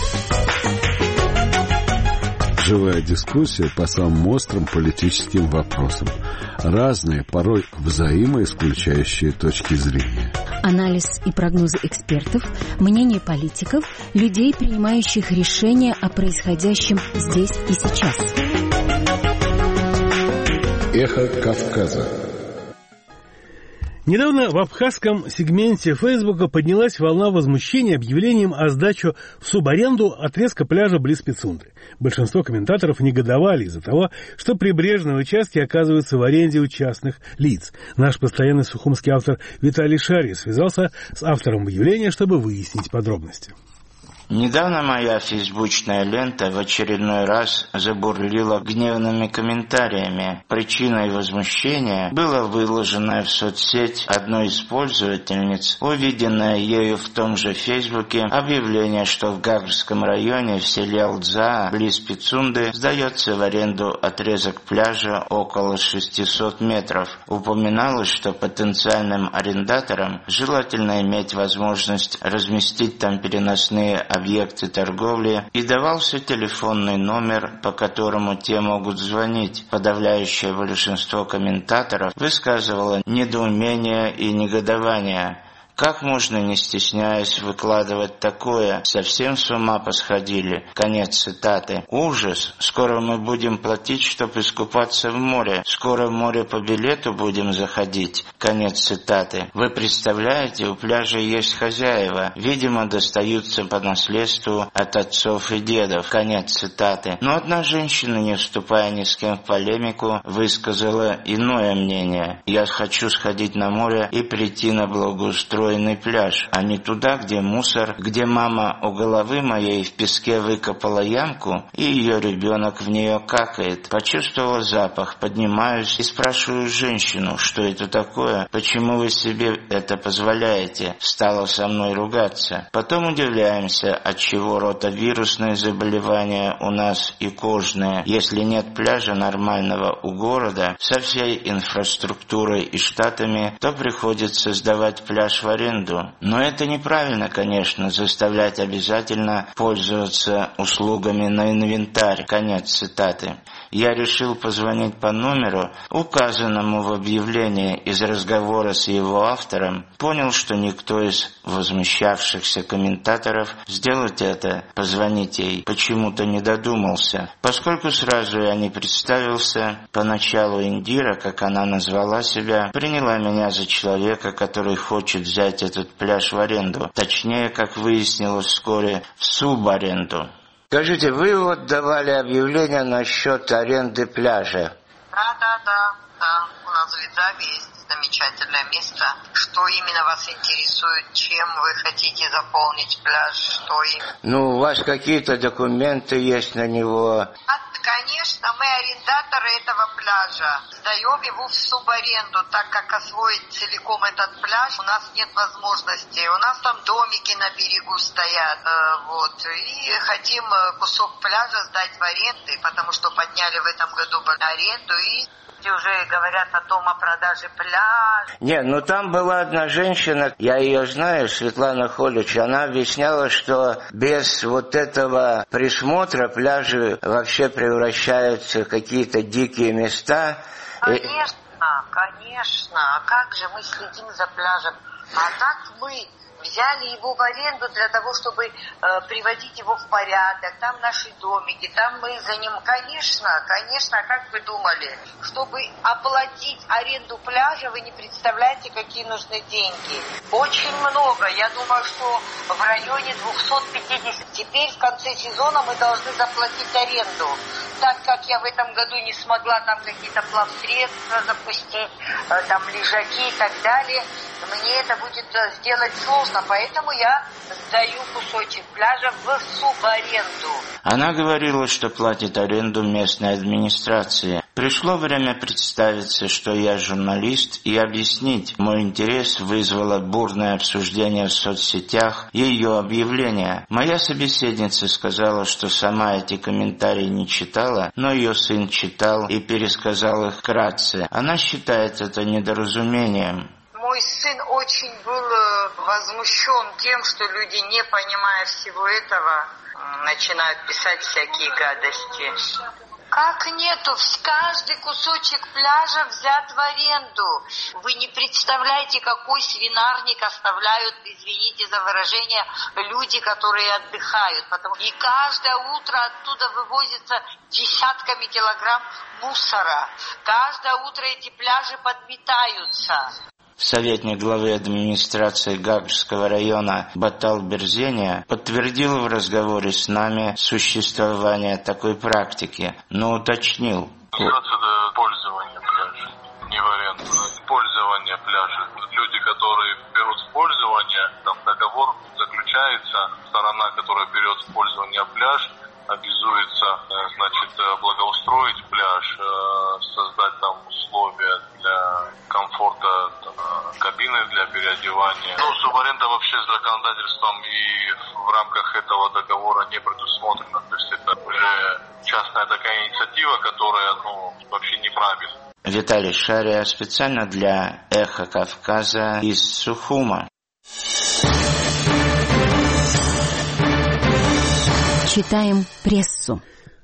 Живая дискуссия по самым острым политическим вопросам. Разные, порой взаимоисключающие точки зрения. Анализ и прогнозы экспертов, мнение политиков, людей, принимающих решения о происходящем здесь и сейчас. Эхо Кавказа. Недавно в абхазском сегменте Фейсбука поднялась волна возмущения объявлением о сдаче в субаренду отрезка пляжа близ Пицунды. Большинство комментаторов негодовали из-за того, что прибрежные участки оказываются в аренде у частных лиц. Наш постоянный сухумский автор Виталий Шарий связался с автором объявления, чтобы выяснить подробности. Недавно моя фейсбучная лента в очередной раз забурлила гневными комментариями. Причиной возмущения было выложенное в соцсеть одной из пользовательниц, увиденное ею в том же Фейсбуке, объявление, что в Гагарском районе в селе Алдзаа, близ Пицунды, сдается в аренду отрезок пляжа около шестисот метров. Упоминалось, что потенциальным арендаторам желательно иметь возможность разместить там переносные объекты торговли, и давался телефонный номер, по которому те могут звонить. Подавляющее большинство комментаторов высказывало недоумение и негодование. Как можно, не стесняясь, выкладывать такое? Совсем с ума посходили. Конец цитаты. Ужас. Скоро мы будем платить, чтобы искупаться в море. Скоро в море по билету будем заходить. Конец цитаты. Вы представляете, у пляжа есть хозяева. Видимо, достаются по наследству от отцов и дедов. Конец цитаты. Но одна женщина, не вступая ни с кем в полемику, высказала иное мнение. Я хочу сходить на море и прийти на благоустроенный пляж, а не туда, где мусор, где мама у головы моей в песке выкопала ямку, и ее ребенок в нее какает. Почувствовала запах, поднимаюсь и спрашиваю женщину, что это такое, почему вы себе это позволяете. Стала со мной ругаться. Потом удивляемся, отчего ротавирусные заболевания у нас и кожные. Если нет пляжа нормального у города со всей инфраструктурой и штатами, то приходится сдавать пляж в аренду. Но это неправильно, конечно, заставлять обязательно пользоваться услугами на инвентарь. Конец цитаты. Я решил позвонить по номеру, указанному в объявлении. Из разговора с его автором понял, что никто из возмущавшихся комментаторов сделать это, позвонить ей, почему-то не додумался. Поскольку сразу я не представился, поначалу Индира, как она назвала себя, приняла меня за человека, который хочет взять этот пляж в аренду. Точнее, как выяснилось вскоре, в субаренду. Скажите, вы вот давали объявление насчет аренды пляжа? Да, да, да, да. У нас в Видзаве есть замечательное место. Что именно вас интересует? Чем вы хотите заполнить пляж? Что именно? Ну, у вас какие-то документы есть на него? Конечно, мы арендаторы этого пляжа. Сдаем его в субаренду, так как освоить целиком этот пляж у нас нет возможности. У нас там домики на берегу стоят, вот. И хотим кусок пляжа сдать в аренду, потому что подняли в этом году аренду и уже говорят о том, о продаже пляжа. Нет, ну там была одна женщина, я ее знаю, Светлана Холич, она объясняла, что без вот этого присмотра пляжи вообще превращаются в какие-то дикие места. Конечно, конечно. А как же мы следим за пляжем? А так мы взяли его в аренду для того, чтобы э, приводить его в порядок. Там наши домики, там мы за ним... Конечно, конечно, как вы думали? Чтобы оплатить аренду пляжа, вы не представляете, какие нужны деньги. Очень много. Я думаю, что в районе двести пятьдесят. Теперь в конце сезона мы должны заплатить аренду. Так как я в этом году не смогла там какие-то плавсредства запустить, э, там лежаки и так далее, мне это будет сделать сложно. Поэтому я сдаю кусочек пляжа в субаренду. Она говорила, что платит аренду местной администрации. Пришло время представиться, что я журналист, и объяснить. Мой интерес вызвало бурное обсуждение в соцсетях ее объявления. Моя собеседница сказала, что сама эти комментарии не читала, но ее сын читал и пересказал их вкратце. Она считает это недоразумением. Мой сын очень был возмущен тем, что люди, не понимая всего этого, начинают писать всякие гадости. Как нету? Каждый кусочек пляжа взят в аренду. Вы не представляете, какой свинарник оставляют, извините за выражение, люди, которые отдыхают. И каждое утро оттуда вывозится десятками килограмм мусора. Каждое утро эти пляжи подметаются. Советник главы администрации Гагрского района Батал Берзения подтвердил в разговоре с нами существование такой практики, но уточнил. Пользование пляжа, не в аренду, пользование пляжа. Люди, которые берут в пользование, там договор заключается, сторона, которая берет в пользование пляж, обязуется, значит, благоустроить пляж, создать там условия для комфорта, там, кабины для переодевания. Ну, субаренда вообще с законодательством и в рамках этого договора не предусмотрена. То есть это уже частная такая инициатива, которая, ну, вообще неправильна. Виталий Шария специально для «Эхо Кавказа» из Сухума. Читаем прессу.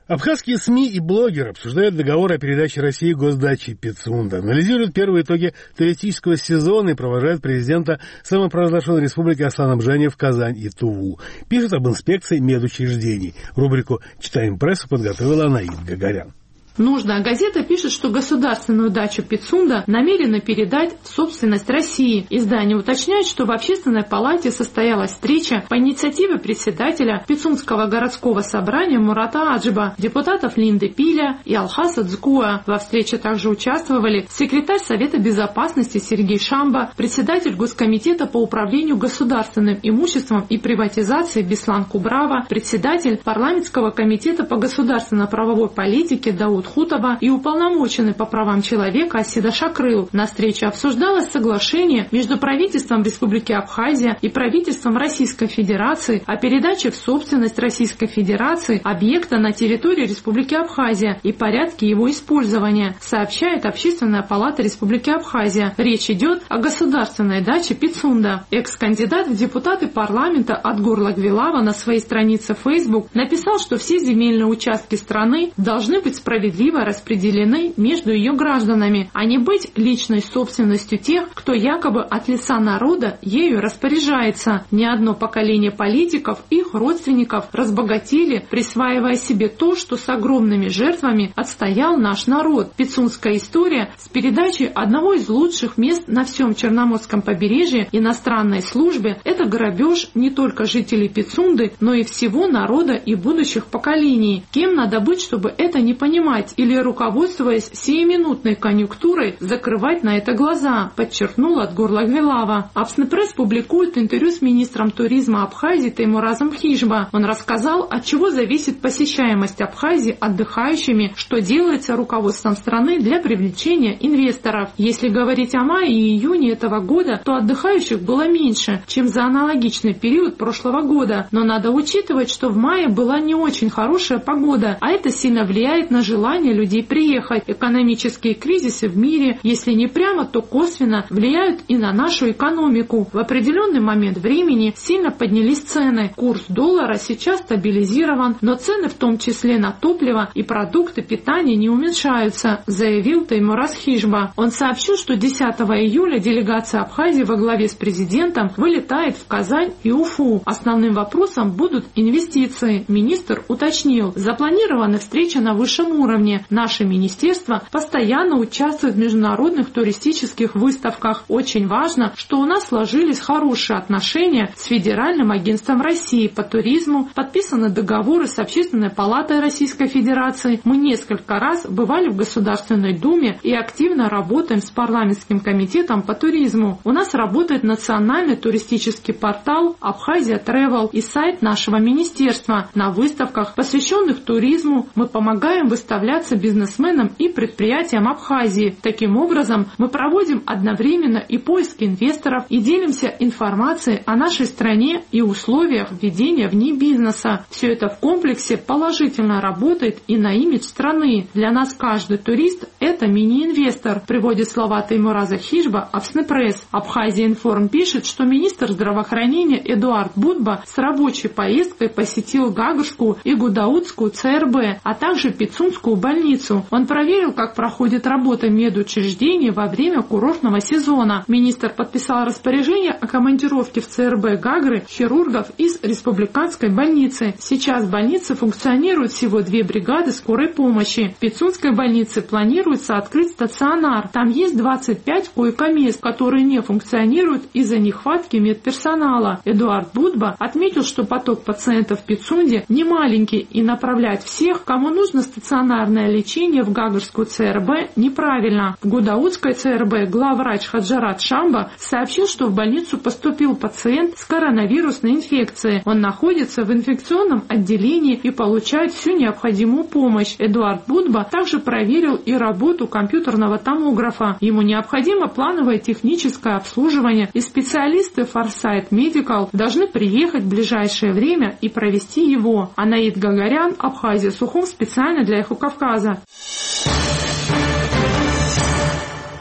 Абхазские СМИ и блогеры обсуждают договор о передаче России госдачи Пицунда, анализируют первые итоги туристического сезона и провожают президента самопровозглашенной республики Аслан-Абжани в Казань и Туву. Пишут об инспекции медучреждений. Рубрику «Читаем прессу» подготовила Анаид Гагарян. Нужная газета пишет, что государственную дачу Пицунда намерены передать в собственность России. Издание уточняет, что в Общественной палате состоялась встреча по инициативе председателя Пицунского городского собрания Мурата Аджиба, депутатов Линды Пиля и Алхаса Дзгуа. Во встрече также участвовали секретарь Совета безопасности Сергей Шамба, председатель Госкомитета по управлению государственным имуществом и приватизации Беслан Кубрава, председатель парламентского комитета по государственно-правовой политике Дауд Хутова и уполномоченный по правам человека Асида Шакрыл. На встрече обсуждалось соглашение между правительством Республики Абхазия и правительством Российской Федерации о передаче в собственность Российской Федерации объекта на территории Республики Абхазия и порядке его использования, сообщает Общественная палата Республики Абхазия. Речь идет о государственной даче Пицунда. Экс-кандидат в депутаты парламента Адгур Лагвилава на своей странице Facebook написал, что все земельные участки страны должны быть справедливы распределены между ее гражданами, а не быть личной собственностью тех, кто якобы от лица народа ею распоряжается. Ни одно поколение политиков, их родственников разбогатели, присваивая себе то, что с огромными жертвами отстоял наш народ. Пицунская история с передачей одного из лучших мест на всем Черноморском побережье иностранной службе – это грабеж не только жителей Пицунды, но и всего народа и будущих поколений. Кем надо быть, чтобы это не понимать? Или, руководствуясь сиюминутной конъюнктурой, закрывать на это глаза, подчеркнул Адгур Лагвилава. Абснепресс публикует интервью с министром туризма Абхазии Теймуразом Хижба. Он рассказал, от чего зависит посещаемость Абхазии отдыхающими, что делается руководством страны для привлечения инвесторов. Если говорить о мае и июне этого года, то отдыхающих было меньше, чем за аналогичный период прошлого года. Но надо учитывать, что в мае была не очень хорошая погода, а это сильно влияет на желание людей приехать. Экономические кризисы в мире, если не прямо, то косвенно влияют и на нашу экономику. В определенный момент времени сильно поднялись цены. Курс доллара сейчас стабилизирован, но цены в том числе на топливо и продукты питания не уменьшаются, заявил Теймураз Хижба. Он сообщил, что десятого июля делегация Абхазии во главе с президентом вылетает в Казань и Уфу. Основным вопросом будут инвестиции. Министр уточнил, запланирована встреча на высшем уровне. Наше министерство постоянно участвует в международных туристических выставках. Очень важно, что у нас сложились хорошие отношения с Федеральным агентством России по туризму, подписаны договоры с Общественной палатой Российской Федерации. Мы несколько раз бывали в Государственной Думе и активно работаем с парламентским комитетом по туризму. У нас работает национальный туристический портал Абхазия Travel и сайт нашего министерства. На выставках, посвященных туризму, мы помогаем выставлять бизнесменам и предприятиям Абхазии. Таким образом, мы проводим одновременно и поиск инвесторов и делимся информацией о нашей стране и условиях введения в ней бизнеса. Все это в комплексе положительно работает и на имидж страны. Для нас каждый турист – это мини-инвестор, приводит слова Теймураза Хижба Абснепресс. Абхазия Информ пишет, что министр здравоохранения Эдуард Будба с рабочей поездкой посетил Гагарскую и Гудаутскую ЦРБ, а также Пицунскую больницу. Он проверил, как проходит работа медучреждений во время курортного сезона. Министр подписал распоряжение о командировке в ЦРБ Гагры хирургов из республиканской больницы. Сейчас в больнице функционируют всего две бригады скорой помощи. В Пицунской больнице планируется открыть стационар. Там есть двадцать пять койко-мест, которые не функционируют из-за нехватки медперсонала. Эдуард Будба отметил, что поток пациентов в Пицунде не маленький и направлять всех, кому нужно стационарное лечение в Гагарскую ЦРБ, неправильно. В Гудаутской ЦРБ главврач Хаджарат Шамба сообщил, что в больницу поступил пациент с коронавирусной инфекцией. Он находится в инфекционном отделении и получает всю необходимую помощь. Эдуард Будба также проверил и работу компьютерного томографа. Ему необходимо плановое техническое обслуживание, и специалисты Foresight Medical должны приехать в ближайшее время и провести его. Анаид Гагарян, Абхазия, Сухум, специально для Эхо Кавказа. В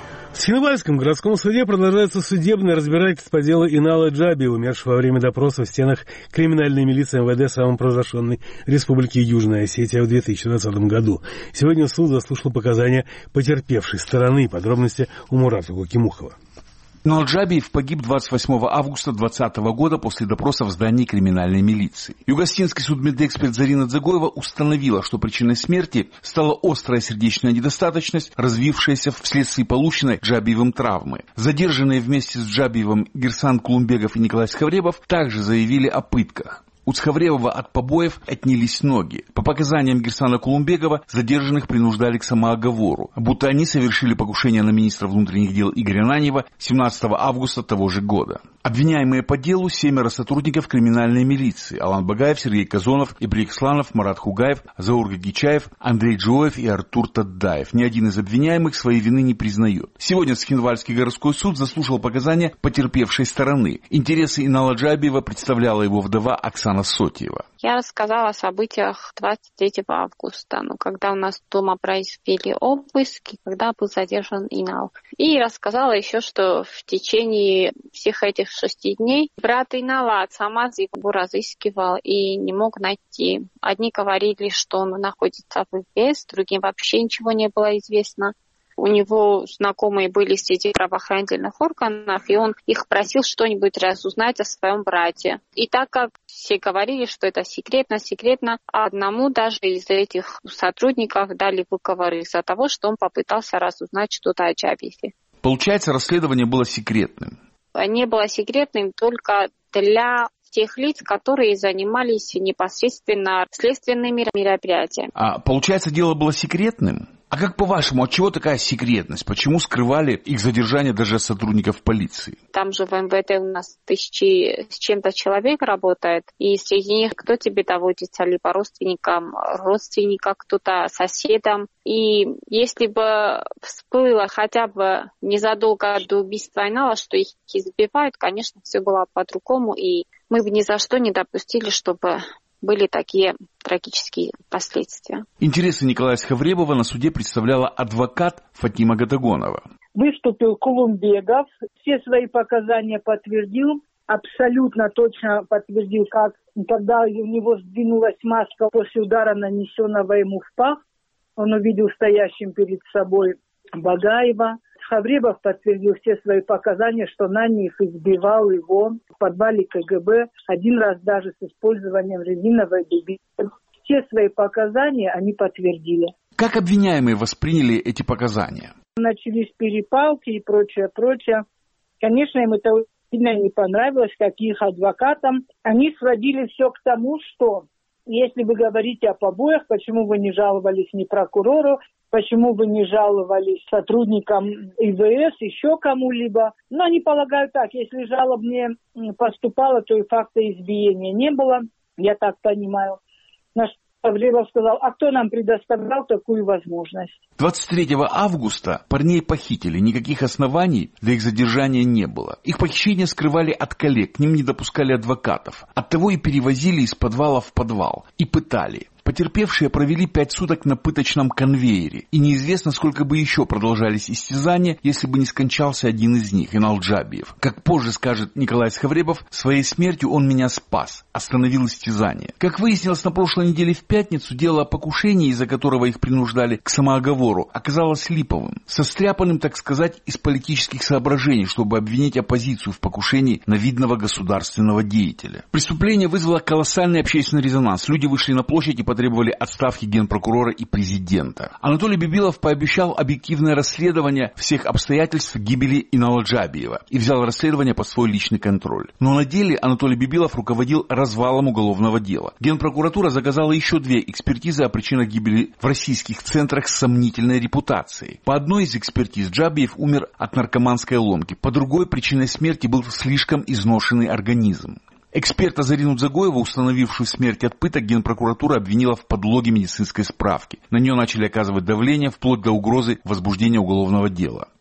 Цхинвальском городском суде продолжается судебное разбирательство по делу Инала Джабиева, умершего во время допроса в стенах криминальной милиции эм вэ дэ самопровозглашенной Республики Южная Осетия в две тысячи двадцатом году. Сегодня суд заслушал показания потерпевшей стороны. Подробности у Мурата Гукимухова. Инал Джабиев погиб двадцать восьмого августа двадцатого года после допроса в здании криминальной милиции. Югостинский судмедэксперт Зарина Дзагоева установила, что причиной смерти стала острая сердечная недостаточность, развившаяся вследствие полученной Джабиевым травмы. Задержанные вместе с Джабиевым Гирсан Кулумбегов и Николай Схавребов также заявили о пытках. У Схавребова от побоев отнялись ноги. По показаниям Гирсана Кулумбегова, задержанных принуждали к самооговору, будто они совершили покушение на министра внутренних дел Игоря Наньева семнадцатого августа того же года. Обвиняемые по делу семеро сотрудников криминальной милиции: Алан Багаев, Сергей Казонов, Ибрик Сланов, Марат Хугаев, Заур Гагичаев, Андрей Джоев и Артур Таддаев. Ни один из обвиняемых своей вины не признает. Сегодня Цхинвальский городской суд заслушал показания потерпевшей стороны. Интересы Инала Джабиева представляла его вдова Оксана Сотьева. Я рассказала о событиях двадцать третьего августа, ну, когда у нас дома произвели обыски, когда был задержан Инал. И рассказала еще, что в течение всех этих шести дней брат Инала Цамаз его разыскивал и не мог найти. Одни говорили, что он находится в ИВС, другим вообще ничего не было известно. У него знакомые были среди правоохранительных органов, и он их просил что-нибудь разузнать о своем брате. И так как все говорили, что это секретно, секретно, одному даже из этих сотрудников дали выговор из-за того, что он попытался разузнать что-то о Джабиеве. Получается, расследование было секретным? Не было секретным только для тех лиц, которые занимались непосредственно следственными мероприятиями. А получается, дело было секретным? А как по-вашему, от чего такая секретность? Почему скрывали их задержание даже от сотрудников полиции? Там же в эм вэ дэ у нас тысячи с чем-то человек работает, и среди них кто тебе доводится, либо родственникам, родственникам, кто-то соседам. И если бы всплыло хотя бы незадолго до убийства Инала, что их избивают, конечно, все было по-другому, и мы бы ни за что не допустили, чтобы были такие трагические последствия. Интересы Николая Схавребова на суде представляла адвокат Фатима Гатагонова. Выступил Кулумбегов, все свои показания подтвердил, абсолютно точно подтвердил, как когда у него сдвинулась маска после удара, нанесенного ему в пах, он увидел стоящим перед собой Багаева. Схавребов подтвердил все свои показания, что Наньев избивал его в подвале ка гэ бэ, один раз даже с использованием резиновой дубинки. Все свои показания они подтвердили. Как обвиняемые восприняли эти показания? Начались перепалки и прочее, прочее. Конечно, им это сильно не понравилось, как их адвокатам. Они сводили все к тому, что если вы говорите о побоях, почему вы не жаловались ни прокурору, почему вы не жаловались сотрудникам и вэ эс, еще кому-либо. Но они полагают так, если жалоб не поступало, то и факта избиения не было, я так понимаю. Наш Схавребов сказал, а кто нам предоставлял такую возможность? двадцать третьего августа парней похитили, никаких оснований для их задержания не было. Их похищение скрывали от коллег, к ним не допускали адвокатов. Оттого и перевозили из подвала в подвал и пытали. Потерпевшие провели пять суток на пыточном конвейере, и неизвестно, сколько бы еще продолжались истязания, если бы не скончался один из них, Инал Джабиев. Как позже скажет Николай Схавребов, своей смертью он меня спас, остановил истязание. Как выяснилось на прошлой неделе в пятницу, дело о покушении, из-за которого их принуждали к самооговору, оказалось липовым, состряпанным, так сказать, из политических соображений, чтобы обвинить оппозицию в покушении на видного государственного деятеля. Преступление вызвало колоссальный общественный резонанс. Люди вышли на площадь и потребовали отставки генпрокурора и президента. Анатолий Бибилов пообещал объективное расследование всех обстоятельств гибели Инала Джабиева и взял расследование под свой личный контроль. Но на деле Анатолий Бибилов руководил развалом уголовного дела. Генпрокуратура заказала еще две экспертизы о причинах гибели в российских центрах с сомнительной репутацией. По одной из экспертиз Джабиев умер от наркоманской ломки, по другой причиной смерти был слишком изношенный организм. Эксперта Зарину Дзагоеву, установившую смерть от пыток, Генпрокуратура обвинила в подлоге медицинской справки. На нее начали оказывать давление, вплоть до угрозы возбуждения уголовного дела.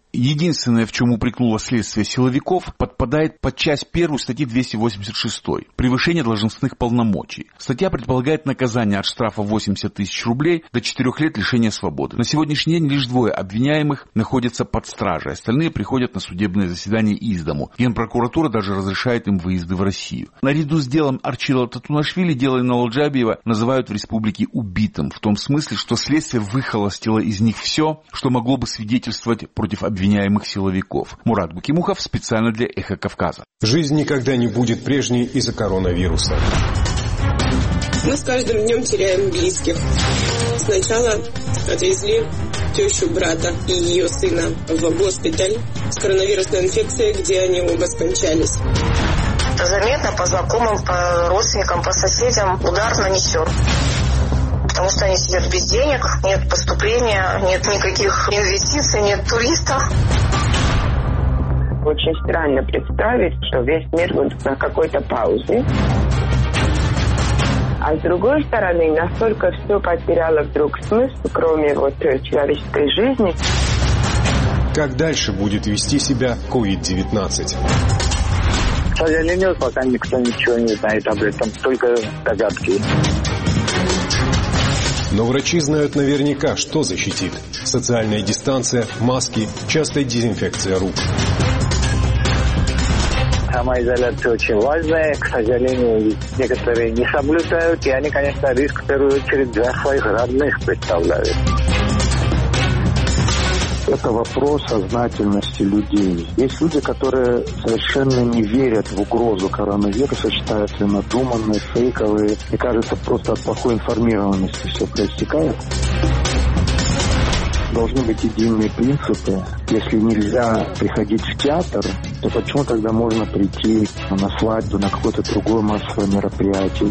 Единственное, в чем упрекнуло следствие силовиков, подпадает под часть первую статьи двести восемьдесят шесть «Превышение должностных полномочий». Статья предполагает наказание от штрафа восемьдесят тысяч рублей до четырех лет лишения свободы. На сегодняшний день лишь двое обвиняемых находятся под стражей, остальные приходят на судебные заседания из дому. Генпрокуратура даже разрешает им выезды в Россию. Наряду с делом Арчила Татунашвили дело Инала Джабиева называют в республике убитым, в том смысле, что следствие выхолостило из них все, что могло бы свидетельствовать против обвиняемых силовиков. Мурат Гукимухов специально для «Эхо Кавказа». Жизнь никогда не будет прежней из-за коронавируса. Мы с каждым днем теряем близких. Сначала отвезли тещу брата и ее сына в госпиталь с коронавирусной инфекцией, где они оба скончались. Заметно по знакомым, по родственникам, по соседям удар нанесен. Потому что они сидят без денег, нет поступления, нет никаких инвестиций, нет туристов. Очень странно представить, что весь мир будет на какой-то паузе. А с другой стороны, настолько все потеряло вдруг смысл, кроме вот человеческой жизни. Как дальше будет вести себя ковид девятнадцать? К сожалению, пока никто ничего не знает об этом, только догадки. Но врачи знают наверняка, что защитит. Социальная дистанция, маски, частая дезинфекция рук. Самоизоляция очень важная. К сожалению, некоторые не соблюдают. И они, конечно, риск в первую очередь для своих родных представляют. Это вопрос сознательности людей. Есть люди, которые совершенно не верят в угрозу коронавируса, считают ее надуманной, фейковой. И кажется, просто от плохой информированности все проистекает. Должны быть единые принципы. Если нельзя приходить в театр, то почему тогда можно прийти на свадьбу, на какое-то другое массовое мероприятие?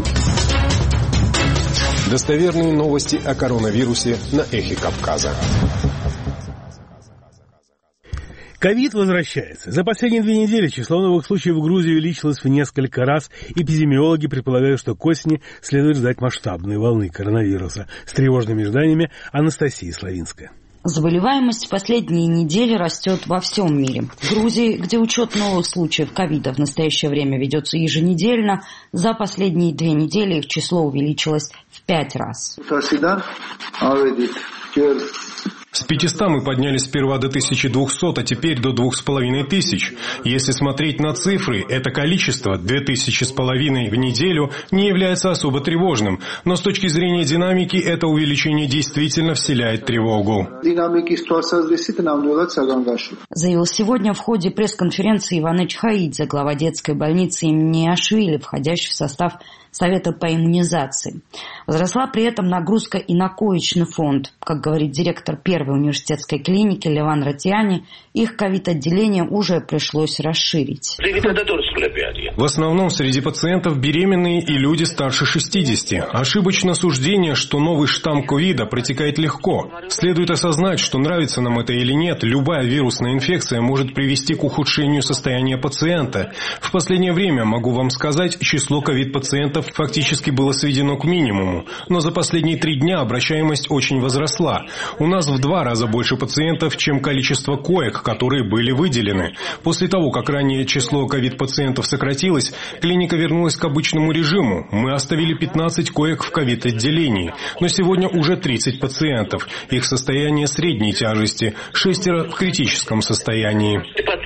Достоверные новости о коронавирусе на «Эхе Кавказа». Ковид возвращается. За последние две недели число новых случаев в Грузии увеличилось в несколько раз. Эпидемиологи предполагают, что к осени следует ждать масштабной волны коронавируса. С тревожными ожиданиями Анастасия Славинская. Заболеваемость в последние недели растет во всем мире. В Грузии, где учет новых случаев ковида в настоящее время ведется еженедельно, за последние две недели их число увеличилось в пять раз. С пятисот мы поднялись сперва до тысячи двухсот, а теперь до двух с половиной тысяч. Если смотреть на цифры, это количество, две тысячи с половиной в неделю, не является особо тревожным. Но с точки зрения динамики, это увеличение действительно вселяет тревогу. Заявил сегодня в ходе пресс-конференции Иван Чхаидзе, глава детской больницы имени Ашвили, входящей в состав Совета по иммунизации. Возросла при этом нагрузка и на коечный фонд. Как говорит директор первой университетской клиники Леван Ратьяни, их ковид-отделение уже пришлось расширить. В основном среди пациентов беременные и люди старше шестидесяти. Ошибочно суждение, что новый штамм ковида протекает легко. Следует осознать, что нравится нам это или нет, любая вирусная инфекция может привести к ухудшению состояния пациента. В последнее время, могу вам сказать, число ковид-пациентов фактически было сведено к минимуму, но за последние три дня обращаемость очень возросла. У нас в два раза больше пациентов, чем количество коек, которые были выделены. После того, как ранее число ковид-пациентов сократилось, клиника вернулась к обычному режиму. Мы оставили пятнадцать коек в ковид-отделении, но сегодня уже тридцать пациентов. Их состояние средней тяжести, шестеро в критическом состоянии.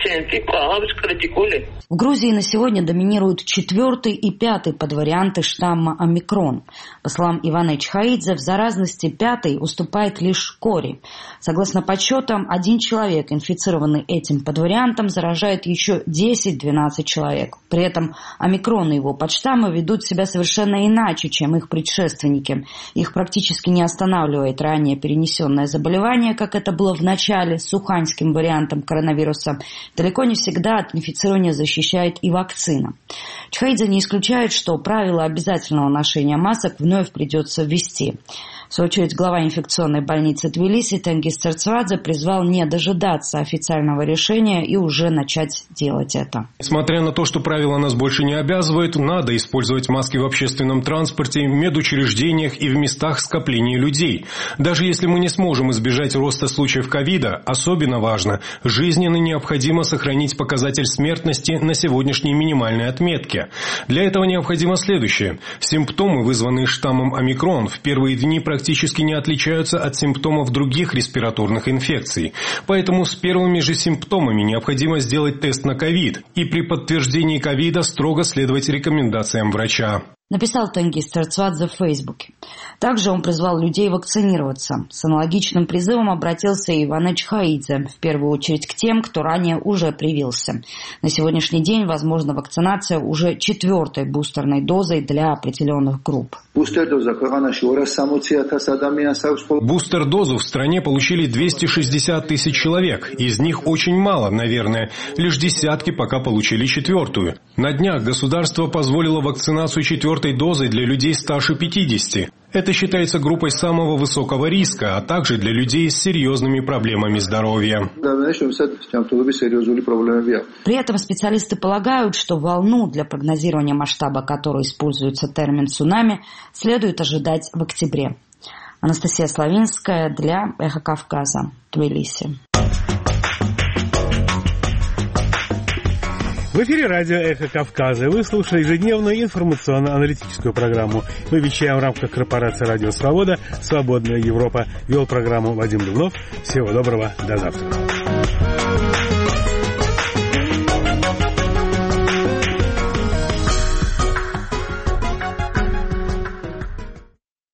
В Грузии на сегодня доминируют четвертый и пятый подварианты штамма омикрон. По словам Ивана Чхаидзе, в заразности пятый уступает лишь кори. Согласно подсчетам, один человек, инфицированный этим подвариантом, заражает еще десять-двенадцать человек. При этом омикрон и его подштаммы ведут себя совершенно иначе, чем их предшественники. Их практически не останавливает ранее перенесенное заболевание, как это было в начале с уханьским вариантом коронавируса. Далеко не всегда от инфицирования защищает и вакцина. Чхаидзе не исключает, что правила правила обязательного ношения масок вновь придется ввести. В свою очередь, глава инфекционной больницы Тбилиси Тенгиз Церцвадзе призвал не дожидаться официального решения и уже начать делать это. Несмотря на то, что правила нас больше не обязывают, надо использовать маски в общественном транспорте, в медучреждениях и в местах скопления людей. Даже если мы не сможем избежать роста случаев ковида, особенно важно, жизненно необходимо сохранить показатель смертности на сегодняшней минимальной отметке. Для этого необходимо следующее. Симптомы, вызванные штаммом омикрон, в первые дни практически практически не отличаются от симптомов других респираторных инфекций. Поэтому с первыми же симптомами необходимо сделать тест на ковид и при подтверждении ковида строго следовать рекомендациям врача. Написал Тенгиз Церцвадзе в Фейсбуке. Также он призвал людей вакцинироваться. С аналогичным призывом обратился и Иванеч Хаидзе, в первую очередь к тем, кто ранее уже привился. На сегодняшний день возможна вакцинация уже четвертой бустерной дозой для определенных групп. Бустер-дозу в стране получили двести шестьдесят тысяч человек. Из них очень мало, наверное. Лишь десятки пока получили четвертую. На днях государство позволило вакцинацию четвертой дозой для людей старше пятидесяти. Это считается группой самого высокого риска, а также для людей с серьезными проблемами здоровья. При этом специалисты полагают, что волну, для прогнозирования масштаба которой используется термин «цунами», следует ожидать в октябре. Анастасия Славинская для «Эхо Кавказа», Тбилиси. В эфире радио «Эхо Кавказа». Вы слушали ежедневную информационно-аналитическую программу. Мы вещаем в рамках корпорации «Радио Свобода». «Свободная Европа». Вел программу Вадим Дубнов. Всего доброго. До завтра.